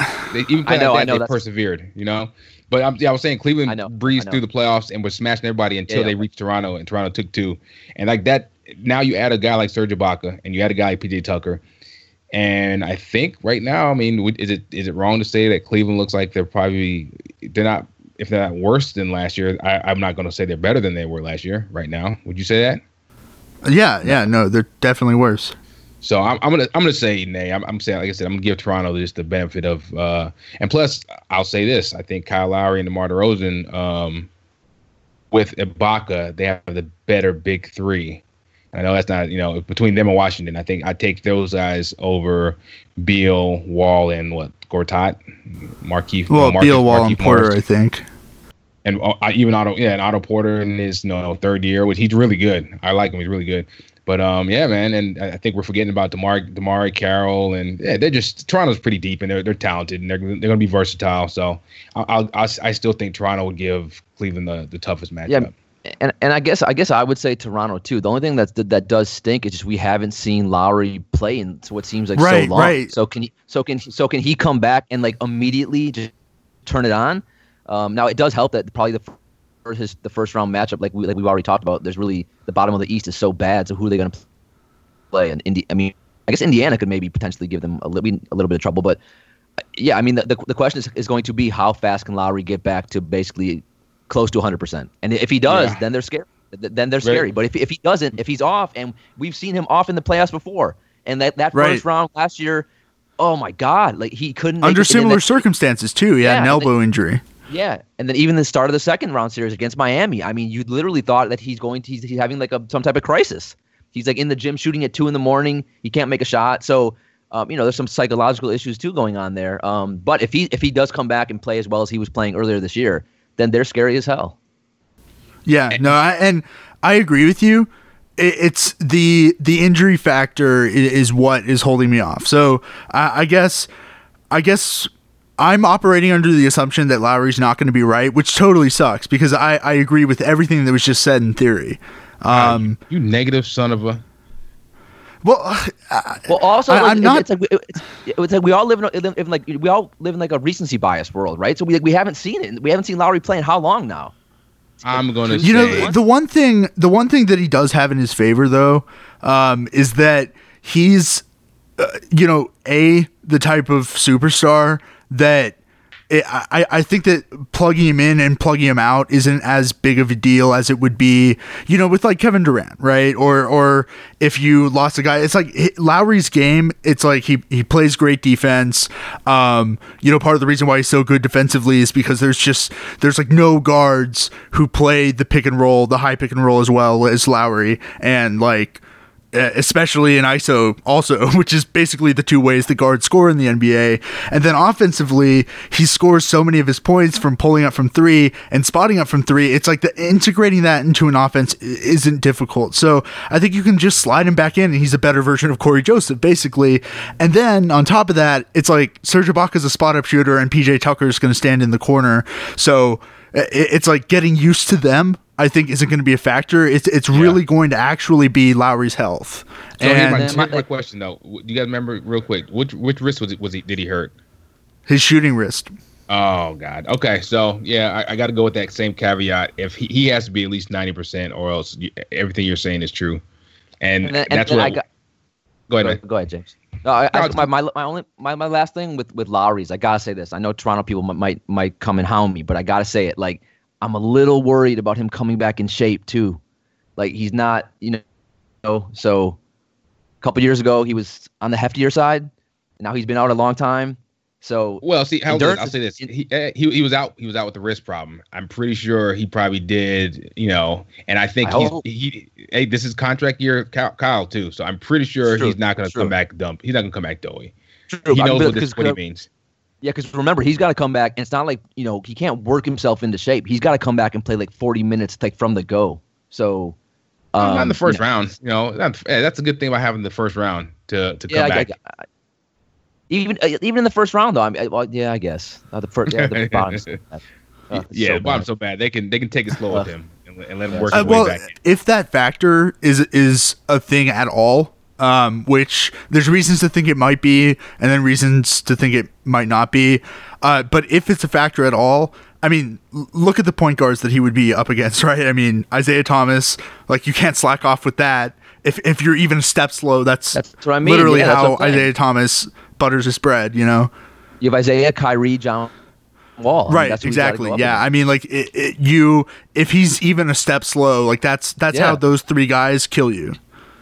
persevered, But I was saying Cleveland breezed through the playoffs and was smashing everybody until they reached Toronto, and Toronto took 2. And like that, now you add a guy like Serge Ibaka and you add a guy like PJ Tucker. And I think right now, I mean, is it wrong to say that Cleveland looks like they're not, if they're not worse than last year? I'm not going to say they're better than they were last year right now. Would you say that?
Yeah, no, they're definitely worse.
So I'm gonna say nay. I'm saying, like I said, I'm gonna give Toronto just the benefit of, and plus I'll say this: I think Kyle Lowry and DeMar DeRozan, with Ibaka, they have the better big 3. I know that's not, between them and Washington. I think I take those guys over Beal, Wall, and Gortat, Markieff.
Beal, Wall, and Porter, Morris, I think.
And even Otto Porter in his 3rd year, which he's really good. I like him; he's really good. But yeah, man, and I think we're forgetting about DeMar Carroll, and they're just, Toronto's pretty deep, and they're talented, and they're going to be versatile. So I still think Toronto would give Cleveland the toughest matchup.
Yeah, and I guess I would say Toronto too. The only thing that does stink is just we haven't seen Lowry play in what seems like so long.
Right.
So can he come back and immediately just turn it on? Now it does help that probably the first round matchup, like we've already talked about, there's really, the bottom of the East is so bad. So who are they going to play? And I guess Indiana could maybe potentially give them a little bit of trouble. But yeah, I mean the question is going to be how fast can Lowry get back to basically close to 100%. And if he does, then they're scared. Then they're scary. But if he doesn't, if he's off, and we've seen him off in the playoffs before, and that first round last year, oh my God, he couldn't
under similar circumstances too. He had an elbow injury.
Yeah, and then even the start of the second round series against Miami, I mean, you literally thought that he's having some type of crisis. He's in the gym shooting at 2 a.m. He can't make a shot. So, there's some psychological issues too going on there. But if he does come back and play as well as he was playing earlier this year, then they're scary as hell.
Yeah, no, I agree with you. It's the injury factor is what is holding me off. So I guess I'm operating under the assumption that Lowry's not going to be right, which totally sucks because I agree with everything that was just said in theory.
You negative son of a.
Well,
also
I'm not.
It's like we all live in a recency bias world, right? So we haven't seen it. We haven't seen Lowry play in how long now?
I'm going to say
the one thing that he does have in his favor though, is that he's, the type of superstar that I think that plugging him in and plugging him out isn't as big of a deal as it would be, with Kevin Durant, right? Or if you lost a guy, it's like Lowry's game. It's like he plays great defense. Part of the reason why he's so good defensively is because there's no guards who play the pick and roll, the high pick and roll as well as Lowry, and especially in ISO also, which is basically the 2 ways the guards score in the NBA. And then offensively, he scores so many of his points from pulling up from 3 and spotting up from 3. It's like integrating that into an offense isn't difficult. So I think you can just slide him back in and he's a better version of Corey Joseph, basically. And then on top of that, it's like Serge Ibaka's a spot up shooter and PJ Tucker is going to stand in the corner. So it's like getting used to them I think isn't going to be a factor. It's really going to actually be Lowry's health.
So here's my question though. Do you guys remember real quick which wrist did he hurt?
His shooting wrist.
Oh God. Okay. So yeah, I got to go with that same caveat. If he has to be at least 90%, or else everything you're saying is true. And that's what. Go ahead,
James. No, my last thing with Lowry's, I gotta say this. I know Toronto people might come and hound me, but I gotta say it. Like, I'm a little worried about him coming back in shape too. Like, he's not, So, a couple years ago he was on the heftier side. Now he's been out a long time. So,
well, see, I'll say this: he was out. He was out with the wrist problem. I'm pretty sure he probably did, And I think this is contract year, Kyle too. So I'm pretty sure he's not going to come back dump. He's not going to come back doughy. True. He knows what he means.
Yeah, because remember, he's got to come back, and it's not like he can't work himself into shape. He's got to come back and play like 40 minutes, like from the go. So,
not in the first round. That's a good thing about having the first round to come back. Even in the first round, though, I guess the bottom. The bottom's so bad they can take it slow with him and let him work his way back in.
If that factor is a thing at all, which there's reasons to think it might be, and then reasons to think it might not be. But if it's a factor at all, I mean, look at the point guards that he would be up against, right? I mean, Isaiah Thomas, like, you can't slack off with that. If you're even a step slow, that's what I mean. Literally how Isaiah Thomas butters his bread, You have
Isaiah, Kyrie, John Wall.
Right, exactly. Yeah, I mean, like, if he's even a step slow, like, that's how those three guys kill you.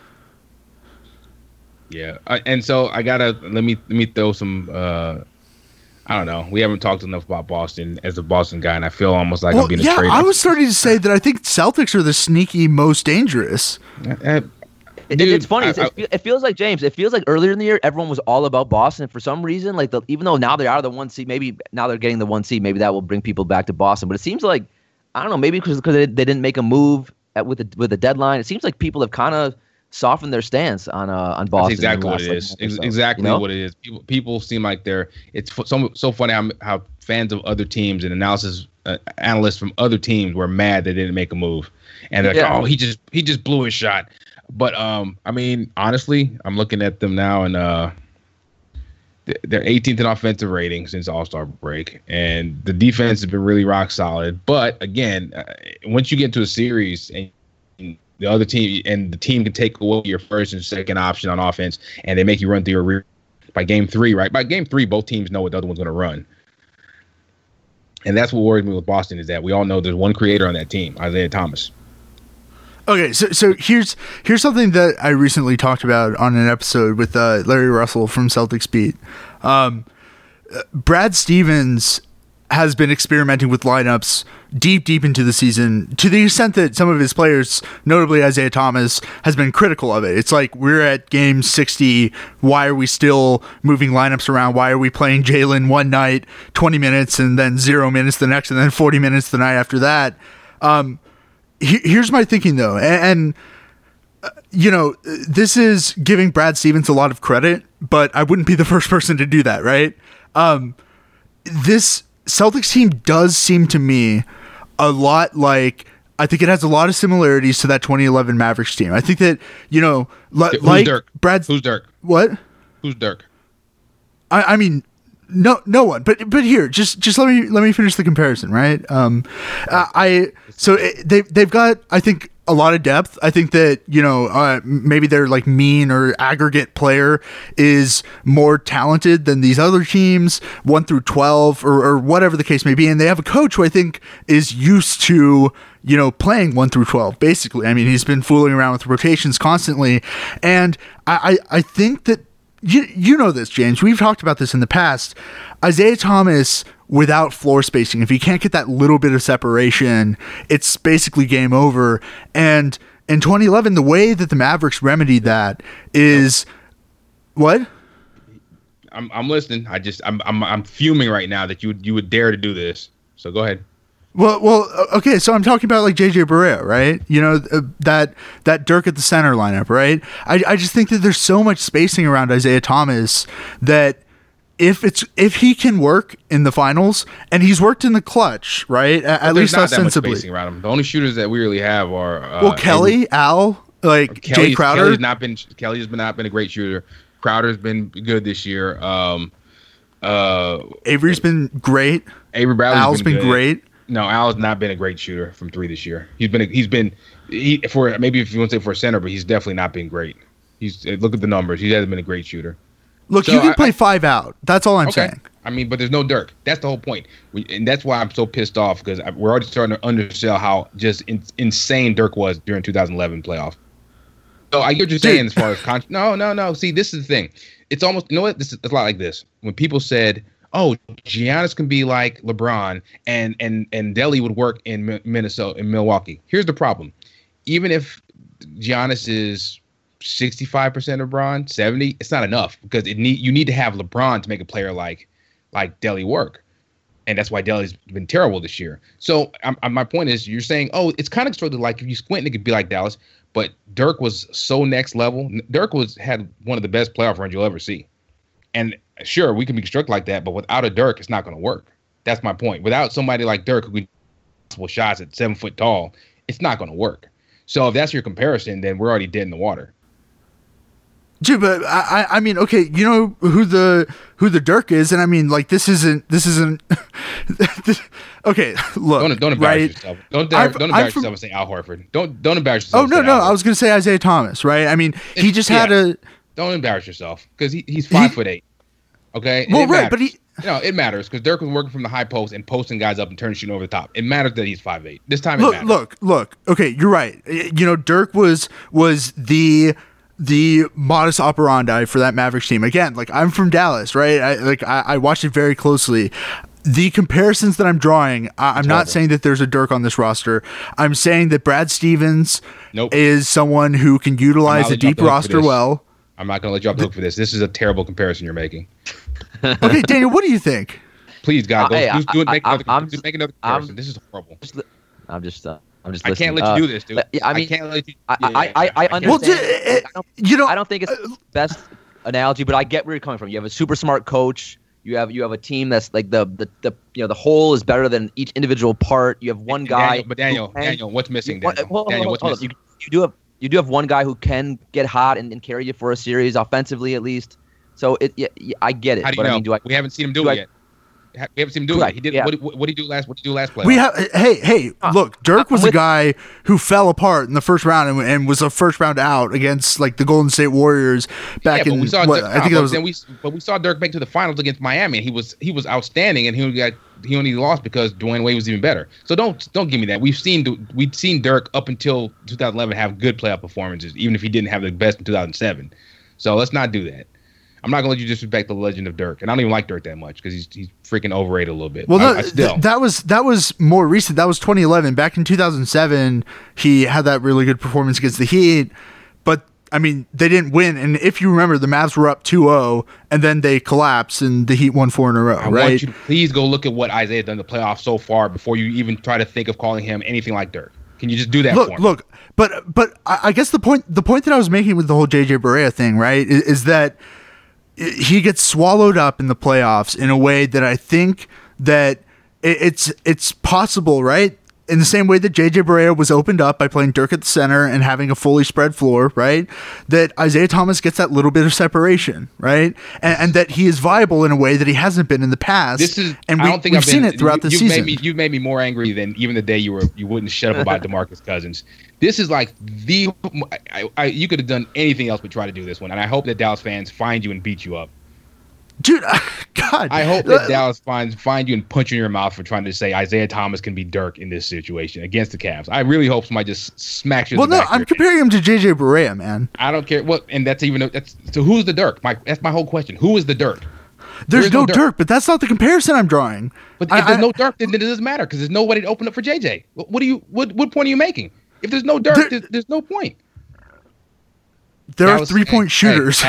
Yeah, and so I gotta let me throw some. I don't know. We haven't talked enough about Boston as a Boston guy, and I feel almost like I'm being a traitor.
I was starting to say that I think Celtics are the sneaky most dangerous.
It's funny. It feels like, James, it feels like earlier in the year, everyone was all about Boston. For some reason, like, even though now they are the 1 seed, maybe now they're getting the 1 seed, maybe that will bring people back to Boston. But it seems like, I don't know, maybe because they didn't make a move with the deadline. It seems like people have kind of softened their stance on Boston.
That's exactly what it is. Exactly what it is. People seem like it's so funny how fans of other teams and analysts from other teams were mad they didn't make a move. And they're like, oh, he just blew his shot. But I mean, honestly, I'm looking at them now, and they're 18th in offensive rating since All-Star break, and the defense has been really rock solid. But again, once you get to a series and the other team and the team can take away your first and second option on offense, and they make you run through your rear by game 3, right? By game 3, both teams know what the other one's going to run. And that's what worries me with Boston, is that we all know there's one creator on that team, Isaiah Thomas.
Okay, so here's something that I recently talked about on an episode with Larry Russell from Celtics Beat. Brad Stevens has been experimenting with lineups deep into the season, to the extent that some of his players, notably Isaiah Thomas, has been critical of it. It's like, we're at game 60. Why are we still moving lineups around? Why are we playing Jalen one night, 20 minutes, and then 0 minutes the next, and then 40 minutes the night after that? Here's my thinking, though, and this is giving Brad Stevens a lot of credit, but I wouldn't be the first person to do that, right? This Celtics team does seem to me a lot like, I think it has a lot of similarities to that 2011 Mavericks team. I think that, like
Dirk? Who's Dirk?
What?
Who's Dirk?
I mean, no one. But here, just let me finish the comparison, right? They've got, I think, a lot of depth. I think that, maybe their like mean or aggregate player is more talented than these other teams, 1 through 12 or whatever the case may be. And they have a coach who I think is used to, playing 1 through 12, basically. I mean, he's been fooling around with rotations constantly. And I think that, you know this, James. We've talked about this in the past. Isaiah Thomas, without floor spacing, if he can't get that little bit of separation, it's basically game over. And in 2011, the way that the Mavericks remedied that is what?
I'm listening. I'm fuming right now that you would dare to do this. So go ahead.
Well, okay, so I'm talking about like JJ Barea, right? That Dirk at the center lineup, right? I just think that there's so much spacing around Isaiah Thomas that if he can work in the finals, and he's worked in the clutch, right? At least ostensibly.
Much spacing around him. The only shooters that we really have are
Kelly, Al, Jay Crowder.
Kelly has not been a great shooter. Crowder's been good this year.
Avery's been great.
Avery Bradley's
Al's been great.
No, Al has not been a great shooter from three this year. For maybe if you want to say for a center, but he's definitely not been great. Look at the numbers. He hasn't been a great shooter.
Look, so you can play 5 out. That's all I'm saying.
I mean, but there's no Dirk. That's the whole point. And that's why I'm so pissed off, because we're already starting to undersell how just insane Dirk was during 2011 playoff. So I get what you're saying as far as no. See, this is the thing. It's almost, you know what? It's a lot like this. When people said, "Oh, Giannis can be like LeBron," and Delly would work in Minnesota, in Milwaukee. Here's the problem: even if Giannis is 65% LeBron, 70, it's not enough, because you need to have LeBron to make a player like Delly work, and that's why Delly's been terrible this year. So my point is, you're saying, oh, it's kind of sort of like if you squint, it could be like Dallas. But Dirk was so next level. Dirk had one of the best playoff runs you'll ever see. And sure, we can be constructed like that, but without a Dirk, it's not going to work. That's my point. Without somebody like Dirk who can multiple shots at 7 foot tall, it's not going to work. So if that's your comparison, then we're already dead in the water.
Dude, but I mean, okay, you know who the Dirk is, and I mean, like, this isn't okay, look.
Don't embarrass yourself. Don't embarrass yourself and say Al Horford. Don't embarrass yourself.
Oh no, I was gonna say Isaiah Thomas, right? I mean, he just had a.
Don't embarrass yourself, because he's 5'8". Okay.
Well, right, but
it matters, because Dirk was working from the high post and posting guys up and turning shooting over the top. It matters that he's 5'8". This time it matters.
Look. Okay, you're right. You know, Dirk was the modus operandi for that Mavericks team. Again, like, I'm from Dallas, right? I watched it very closely. The comparisons that I'm drawing, I'm not saying that there's a Dirk on this roster. I'm saying that Brad Stevens is someone who can utilize a deep roster well.
I'm not going to let you off the hook for this. This is a terrible comparison you're making.
Okay, Daniel, what do you think?
Please, God, make another comparison. This is horrible.
I'm just
I can't let you do this, dude.
I
can't let you.
I understand.
Well,
I don't think it's the best analogy, but I get where you're coming from. You have a super smart coach. You have a team that's like the whole is better than each individual part. You have one guy.
Daniel, what's missing? Daniel, what's missing?
You do have one guy who can get hot and carry you for a series offensively at least. So I get it.
How do you know? We haven't seen him do it yet. We haven't seen him do it. He did. Yeah. What did he do last? What did he do last play?
Look, Dirk was a guy who fell apart in the first round and was a first round out against like the Golden State Warriors back in. We saw
Dirk make to the finals against Miami, and he was outstanding, and he only lost because Dwayne Wade was even better. So don't give me that. We've seen Dirk up until 2011 have good playoff performances, even if he didn't have the best in 2007. So let's not do that. I'm not gonna let you disrespect the legend of Dirk, and I don't even like Dirk that much because he's freaking overrated a little bit.
Well, that was more recent. That was 2011. Back in 2007, he had that really good performance against the Heat, but I mean, they didn't win. And if you remember, the Mavs were up 2-0, and then they collapsed, and the Heat won 4 in a row. I want you
to please go look at what Isaiah done in the playoffs so far before you even try to think of calling him anything like Dirk. Can you just do that for me?
Look, but I guess the point that I was making with the whole JJ Barea thing, right, is that he gets swallowed up in the playoffs in a way that I think that it's possible, right? In the same way that JJ Barea was opened up by playing Dirk at the center and having a fully spread floor, right? That Isaiah Thomas gets that little bit of separation, right? And that he is viable in a way that he hasn't been in the past. We've seen it throughout the season.
You've made me more angry than even the day you wouldn't shut up about DeMarcus Cousins. This is like you could have done anything else but try to do this one, and I hope that Dallas fans find you and beat you up.
Dude, God.
I hope that Dallas find you and punch you in your mouth for trying to say Isaiah Thomas can be Dirk in this situation against the Cavs. I really hope somebody just smacks you.
Well, no, I'm comparing him to JJ Barea, man.
I don't care what, and so who's the Dirk? That's my whole question. Who is the Dirk?
There's no Dirk, but that's not the comparison I'm drawing.
But if there's no Dirk, then it doesn't matter because there's nobody to open up for JJ. What point are you making? If there's no Dirk, there's no point.
There are 3-point shooters.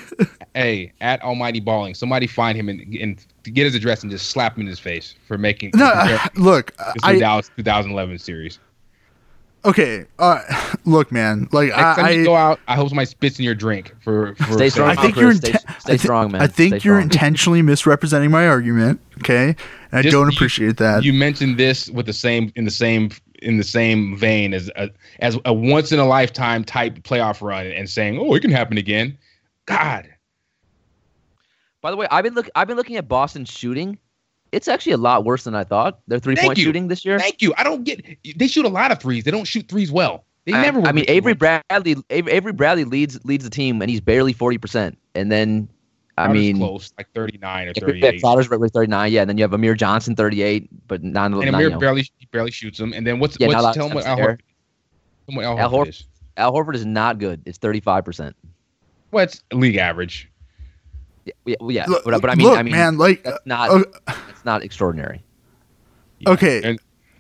At Almighty Balling, somebody find him and get his address and just slap him in his face for making
Dallas
2011 series.
Okay, look, man. Like
next time you go out, I hope somebody spits in your drink. For
stay strong.
I think
stay strong, man.
I think
stay
you're
strong.
intentionally misrepresenting my argument. Okay, and I don't appreciate that.
You mentioned this with the same in the same vein as a once in a lifetime type playoff run, and saying, "Oh, it can happen again." God.
By the way, I've been looking at Boston's shooting. It's actually a lot worse than I thought. Their 3-point shooting this year.
Thank you. I don't get. They shoot a lot of threes. They don't shoot threes well. They never.
I mean, Avery Bradley leads the team, and he's barely 40%. And then,
close, like 39 or 38.
Crowder's right with 39. Yeah, and then you have Amir Johnson 38, but not.
And Amir barely shoots them. And then what's tell him what Al Horford is.
Al Horford is not good. It's 35%.
Well, it's league average.
Yeah.
Look,
but I mean,
look, man, like
that's not extraordinary.
Yeah.
Okay.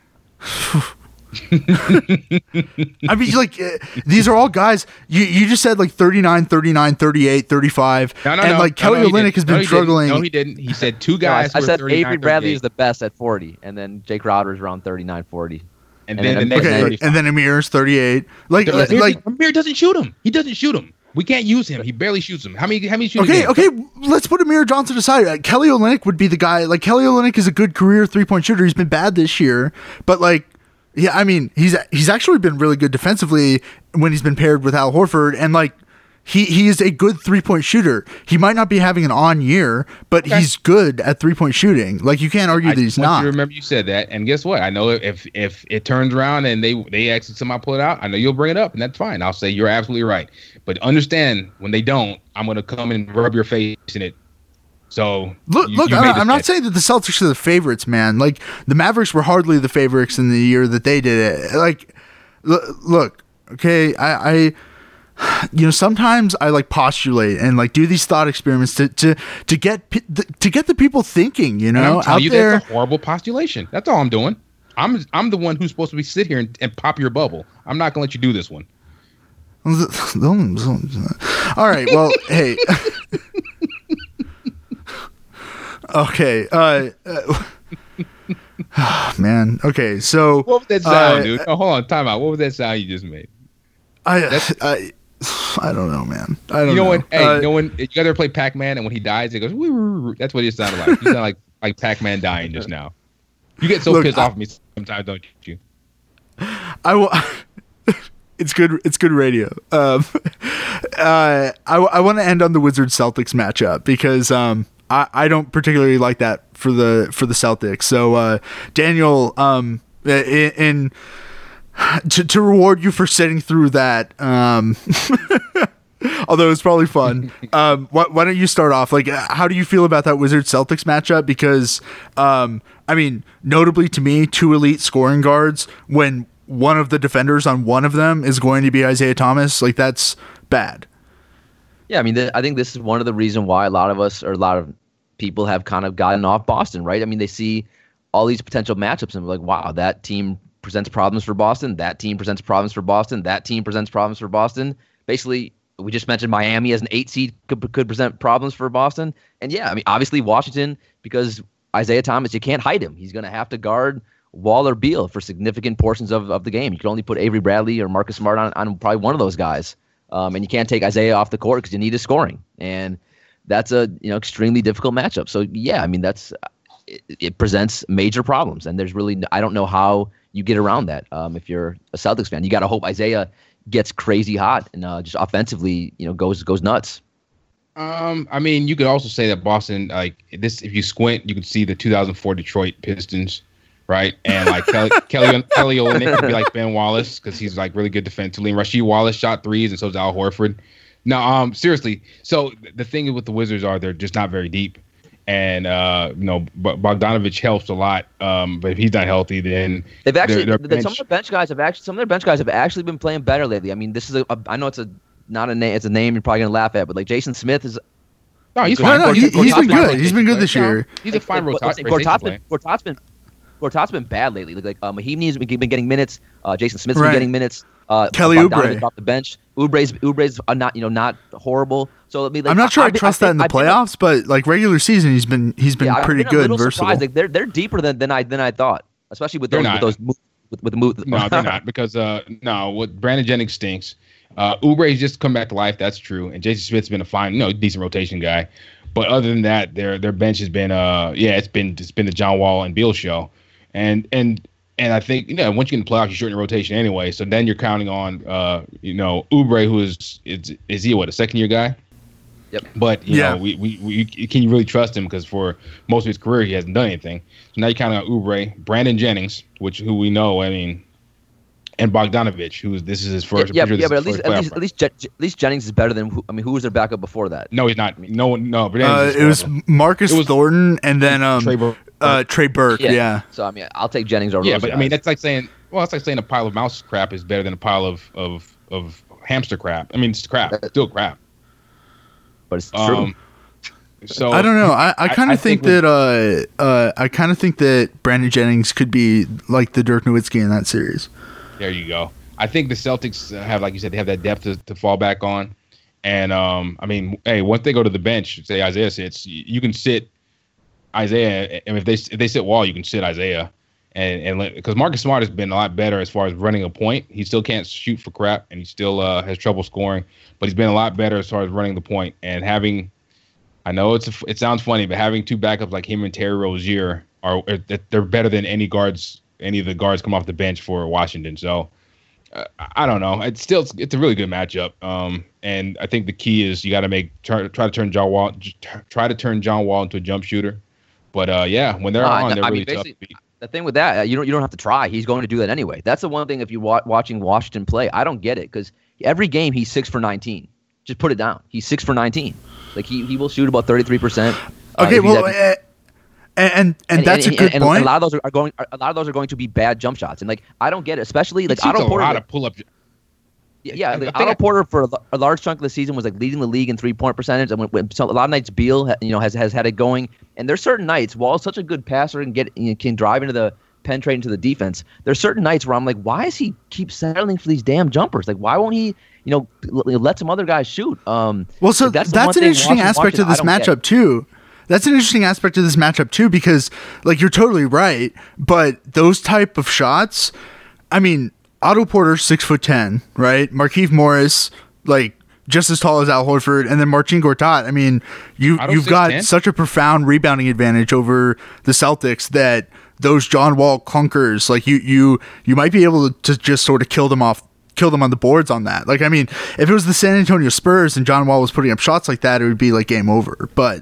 I mean, like, these are all guys. You just said like 39, 38, 35.
No,
like Kelly Olynyk has been struggling.
No, he didn't. He said two guys.
I said Avery Bradley
38.
is the best at 40, and then Jake Crowder is around 39, 40.
And then the next 35.
And then Amir's 38. Like
Amir doesn't shoot him. He doesn't shoot him. We can't use him. He barely shoots him. How many shoots?
Okay. Let's put Amir Johnson aside. Kelly Olynyk would be the guy. Like Kelly Olynyk is a good career 3-point shooter. He's been bad this year, but like, yeah, I mean, he's actually been really good defensively when he's been paired with Al Horford, and like he is a good 3-point shooter. He might not be having an on year, but he's good at 3-point shooting. Like you can't argue that he's not.
You remember you said that, and guess what? I know if it turns around and they actually somehow pull it out, I know you'll bring it up, and that's fine. I'll say you're absolutely right. But understand when they don't, I'm going to come and rub your face in it. So
look, I'm not saying that the Celtics are the favorites, man. Like the Mavericks were hardly the favorites in the year that they did it. Like, look, okay, I sometimes I like postulate and like do these thought experiments to get the people thinking. You know,
out there. That's a horrible postulation. That's all I'm doing. I'm the one who's supposed to be sit here and pop your bubble. I'm not gonna let you do this one.
All right. Well, hey. Okay. Man. Okay. So.
What was that sound, dude? Oh, hold on. Time out. What was that sound you just made?
I don't know, man. I don't know.
When? Hey, when you ever play Pac-Man and when he dies, it goes. Woo. That's what it sounded like. You sound like Pac-Man dying just now. You get so pissed off at me sometimes, don't you?
It's good. It's good radio. I want to end on the Wizards Celtics matchup because I don't particularly like that for the Celtics. So Daniel, to reward you for sitting through that, although it's probably fun. Why don't you start off? Like, how do you feel about that Wizards Celtics matchup? Because I mean, notably to me, 2 elite scoring guards when one of the defenders on one of them is going to be Isaiah Thomas, like that's bad.
Yeah, I mean, I think this is one of the reasons why a lot of people have kind of gotten off Boston, right? I mean, they see all these potential matchups and they're like, wow, that team presents problems for Boston. That team presents problems for Boston. That team presents problems for Boston. Basically, we just mentioned Miami as an 8 seed could present problems for Boston. And yeah, I mean, obviously Washington, because Isaiah Thomas, you can't hide him. He's going to have to guard Wall or Beal for significant portions of the game. You can only put Avery Bradley or Marcus Smart on probably one of those guys. And you can't take Isaiah off the court because you need his scoring. And that's a extremely difficult matchup. So yeah, I mean it presents major problems. And there's really I don't know how you get around that. If you're a Celtics fan, you got to hope Isaiah gets crazy hot and just offensively goes nuts.
I mean, you could also say that Boston, like this, if you squint, you can see the 2004 Detroit Pistons. Right, and like Kelly Olynyk could be like Ben Wallace because he's like really good defensively. And Rasheed Wallace shot threes, and so is Al Horford. No, seriously. So the thing with the Wizards are they're just not very deep, and Bogdanovich helps a lot. But if he's not healthy, then
they've actually some of their bench guys have actually been playing better lately. I mean, this is I know it's not a name. It's a name you're probably gonna laugh at, but like Jason Smith is.
No, he's fine.
No, he's been good. He's been good this year.
He's a fine rotation.
Gortat's been bad lately. Like Mahinmi's been getting minutes. Jason Smith's been getting minutes.
Kelly Oubre
off the bench. Oubre's not horrible. So I mean, like,
I'm not sure I trust that in the playoffs, but like regular season, he's been pretty good and versatile.
Like they're deeper than I thought, especially with those with the move.
No, they're not because what Brandon Jennings stinks. Oubre's just come back to life. That's true, and Jason Smith's been a fine, decent rotation guy. But other than that, their bench has been it's been the John Wall and Beal show, and I think once you get in the playoffs, you shorten your rotation anyway. So then you're counting on Oubre, who is he a second year guy?
Yep.
But we can you really trust him because for most of his career he hasn't done anything. So now you're counting on Oubre, Brandon Jennings, who we know, and Bogdanovich, this is his first.
But at least Jennings is better than who was their backup before that?
No, he's not. No.
It was Marcus Thornton and then Trey Burke. Yeah.
So I'll take Jennings over.
Yeah, but guys. That's like saying a pile of mouse crap is better than a pile of hamster crap. It's crap, still crap.
But it's true.
So
I don't know. I kind of think that Brandon Jennings could be like the Dirk Nowitzki in that series.
There you go. I think the Celtics have, like you said, they have that depth to fall back on. And, once they go to the bench, say Isaiah sits, you can sit Isaiah. And if they sit Wall, you can sit Isaiah. And because Marcus Smart has been a lot better as far as running a point. He still can't shoot for crap, and he still has trouble scoring. But he's been a lot better as far as running the point. And having – I know it sounds funny, but having two backups like him and Terry Rozier, they're better than any of the guards come off the bench for Washington. So I don't know. It's a really good matchup. And I think the key is you got to try to turn John Wall into a jump shooter. But when they're on, they're really tough to beat.
The thing with that, you don't have to try. He's going to do that anyway. That's the one thing if you're watching Washington play, I don't get it because every game he's 6 for 19. Just put it down. He's 6 for 19. Like he will shoot about 33%.
Okay, and that's a good point.
And a lot of those are going to be bad jump shots. And I don't get it, especially Otto Porter.
A lot of pull up.
Yeah, Otto Porter for a large chunk of the season was leading the league in 3-point percentage. And a lot of nights Beal has had it going. And there's certain nights Wall's such a good passer and can drive penetrate into the defense. There's certain nights where I'm like, why does he keep settling for these damn jumpers? Why won't he let some other guys shoot?
That's an interesting aspect of this matchup too. That's an interesting aspect of this matchup too, because you're totally right. But those type of shots, Otto Porter 6'10", right? Markieff Morris just as tall as Al Horford, and then Marcin Gortat. You've got such a profound rebounding advantage over the Celtics that those John Wall clunkers, you might be able to just sort of kill them on the boards on that. If it was the San Antonio Spurs and John Wall was putting up shots like that, it would be game over. But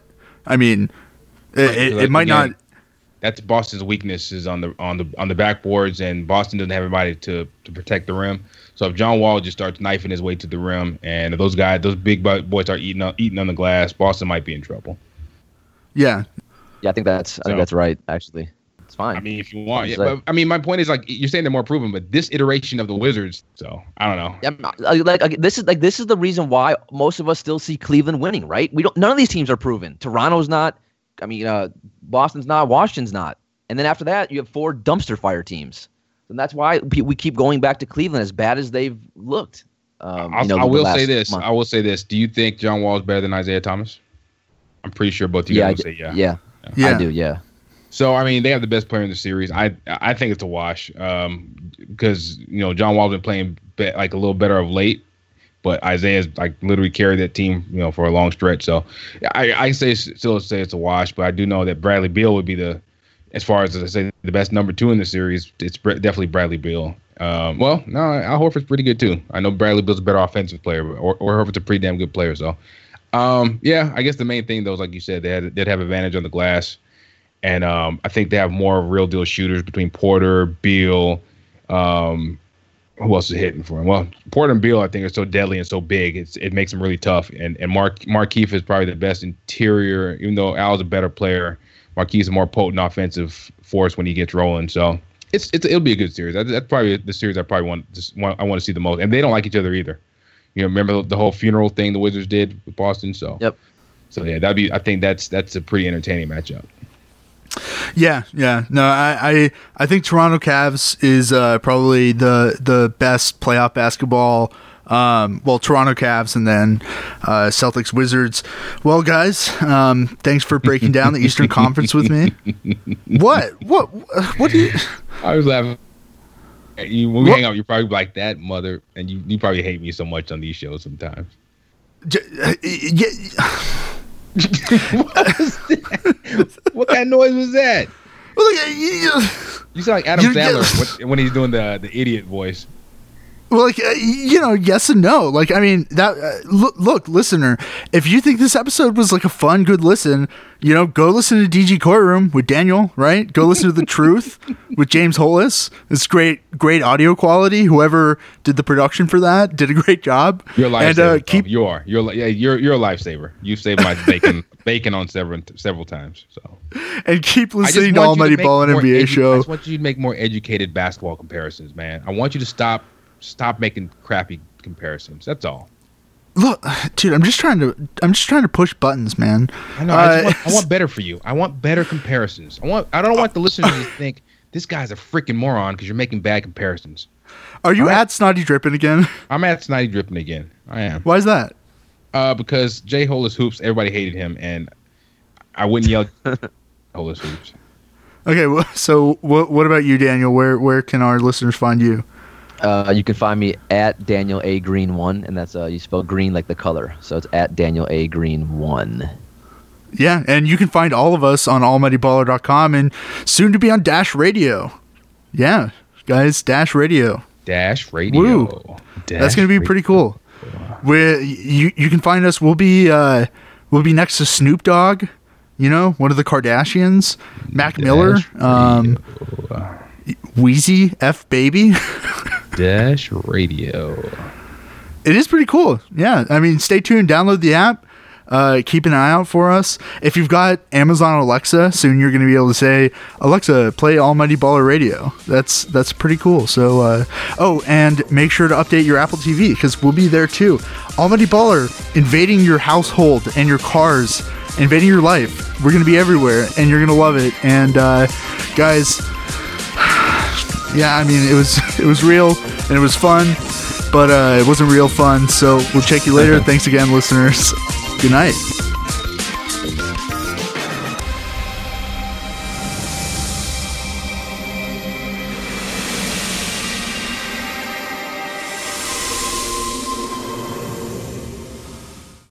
it might not.
That's Boston's weakness is on the backboards, and Boston doesn't have anybody to protect the rim. So if John Wall just starts knifing his way to the rim, and if those big boys start eating on the glass, Boston might be in trouble.
Yeah.
I think that's right. Actually, it's fine.
If you want, but my point is you're saying they're more proven, but this iteration of the Wizards. So I don't know.
Yeah, this is the reason why most of us still see Cleveland winning, right? None of these teams are proven. Toronto's not. Boston's not. Washington's not. And then after that, you have 4 dumpster fire teams. And that's why we keep going back to Cleveland as bad as they've looked.
I will say this. Do you think John Wall is better than Isaiah Thomas? I'm pretty sure both of you guys will say yeah.
Yeah, I do, yeah.
So, they have the best player in the series. I think it's a wash because, John Wall's been playing a little better of late. But Isaiah's literally carried that team, for a long stretch. So I still say it's a wash. But I do know that Bradley Beal would be as far as I say, the best number 2 in the series. It's definitely Bradley Beal. Al Horford's pretty good too. I know Bradley Beal's a better offensive player, but or Horford's a pretty damn good player. So, I guess the main thing though is like you said, they'd have advantage on the glass, and I think they have more real deal shooters between Porter, Beal. Who else is hitting for him? Well, Porter and Beal, I think, are so deadly and so big. It makes them really tough. And Markieff is probably the best interior, even though Al's a better player. Markieff's a more potent offensive force when he gets rolling. So it'll be a good series. That's probably the series I want to see the most. And they don't like each other either. Remember the whole funeral thing the Wizards did with Boston. So
yep.
So yeah, I think that's a pretty entertaining matchup.
Yeah. No, I think Toronto Cavs is probably the best playoff basketball. Toronto Cavs and then Celtics Wizards. Well, guys, thanks for breaking down the Eastern Conference with me. What do you?
I was laughing. When we hang out, you're probably like that mother, and you probably hate me so much on these shows sometimes. What kind of noise was that? You sound like Adam Sandler when he's doing the idiot voice.
Well, yes and no. Like, I mean, that look, listener, if you think this episode was like a fun, good listen, go listen to DG Courtroom with Daniel, right? Go listen to The Truth with James Hollis. It's great audio quality. Whoever did the production for that did a great job.
You're a lifesaver. You're a lifesaver. You saved my bacon on several times. So,
and keep listening to Almighty Ball and NBA show.
I just want you to make more educated basketball comparisons, man. I want you to stop making crappy comparisons. That's all.
Look, dude, I'm just trying to push buttons, man.
I know. I want better for you. I want better comparisons. I don't want the listeners to think this guy's a freaking moron because you're making bad comparisons.
Are you at Snotty Drippin' again?
I'm at Snotty Drippin' again. I am.
Why is that?
Because Jay Hollis Hoops, everybody hated him, and I wouldn't yell Hollis Hoops.
Okay, so what about you, Daniel? Where can our listeners find you?
You can find me at Daniel A. Green 1, and that's you spell green like the color, so it's at Daniel A. Green 1.
Yeah, and you can find all of us on almightyballer.com and soon to be on Dash Radio. Yeah, guys, Dash Radio.
Dash Radio.
Woo. That's going to be pretty cool. You can find us. We'll be next to Snoop Dogg, one of the Kardashians, Mac Miller, Wheezy F Baby.
Dash Radio.
It is pretty cool. Yeah. I mean, stay tuned. Download the app. Keep an eye out for us. If you've got Amazon Alexa, soon you're going to be able to say, Alexa, play Almighty Baller Radio. That's pretty cool. So, and make sure to update your Apple TV because we'll be there too. Almighty Baller invading your household and your cars, invading your life. We're going to be everywhere and you're going to love it. And, guys, yeah, I mean, it was real and it was fun, but it wasn't real fun. So we'll check you later. Thanks again, listeners. Good night.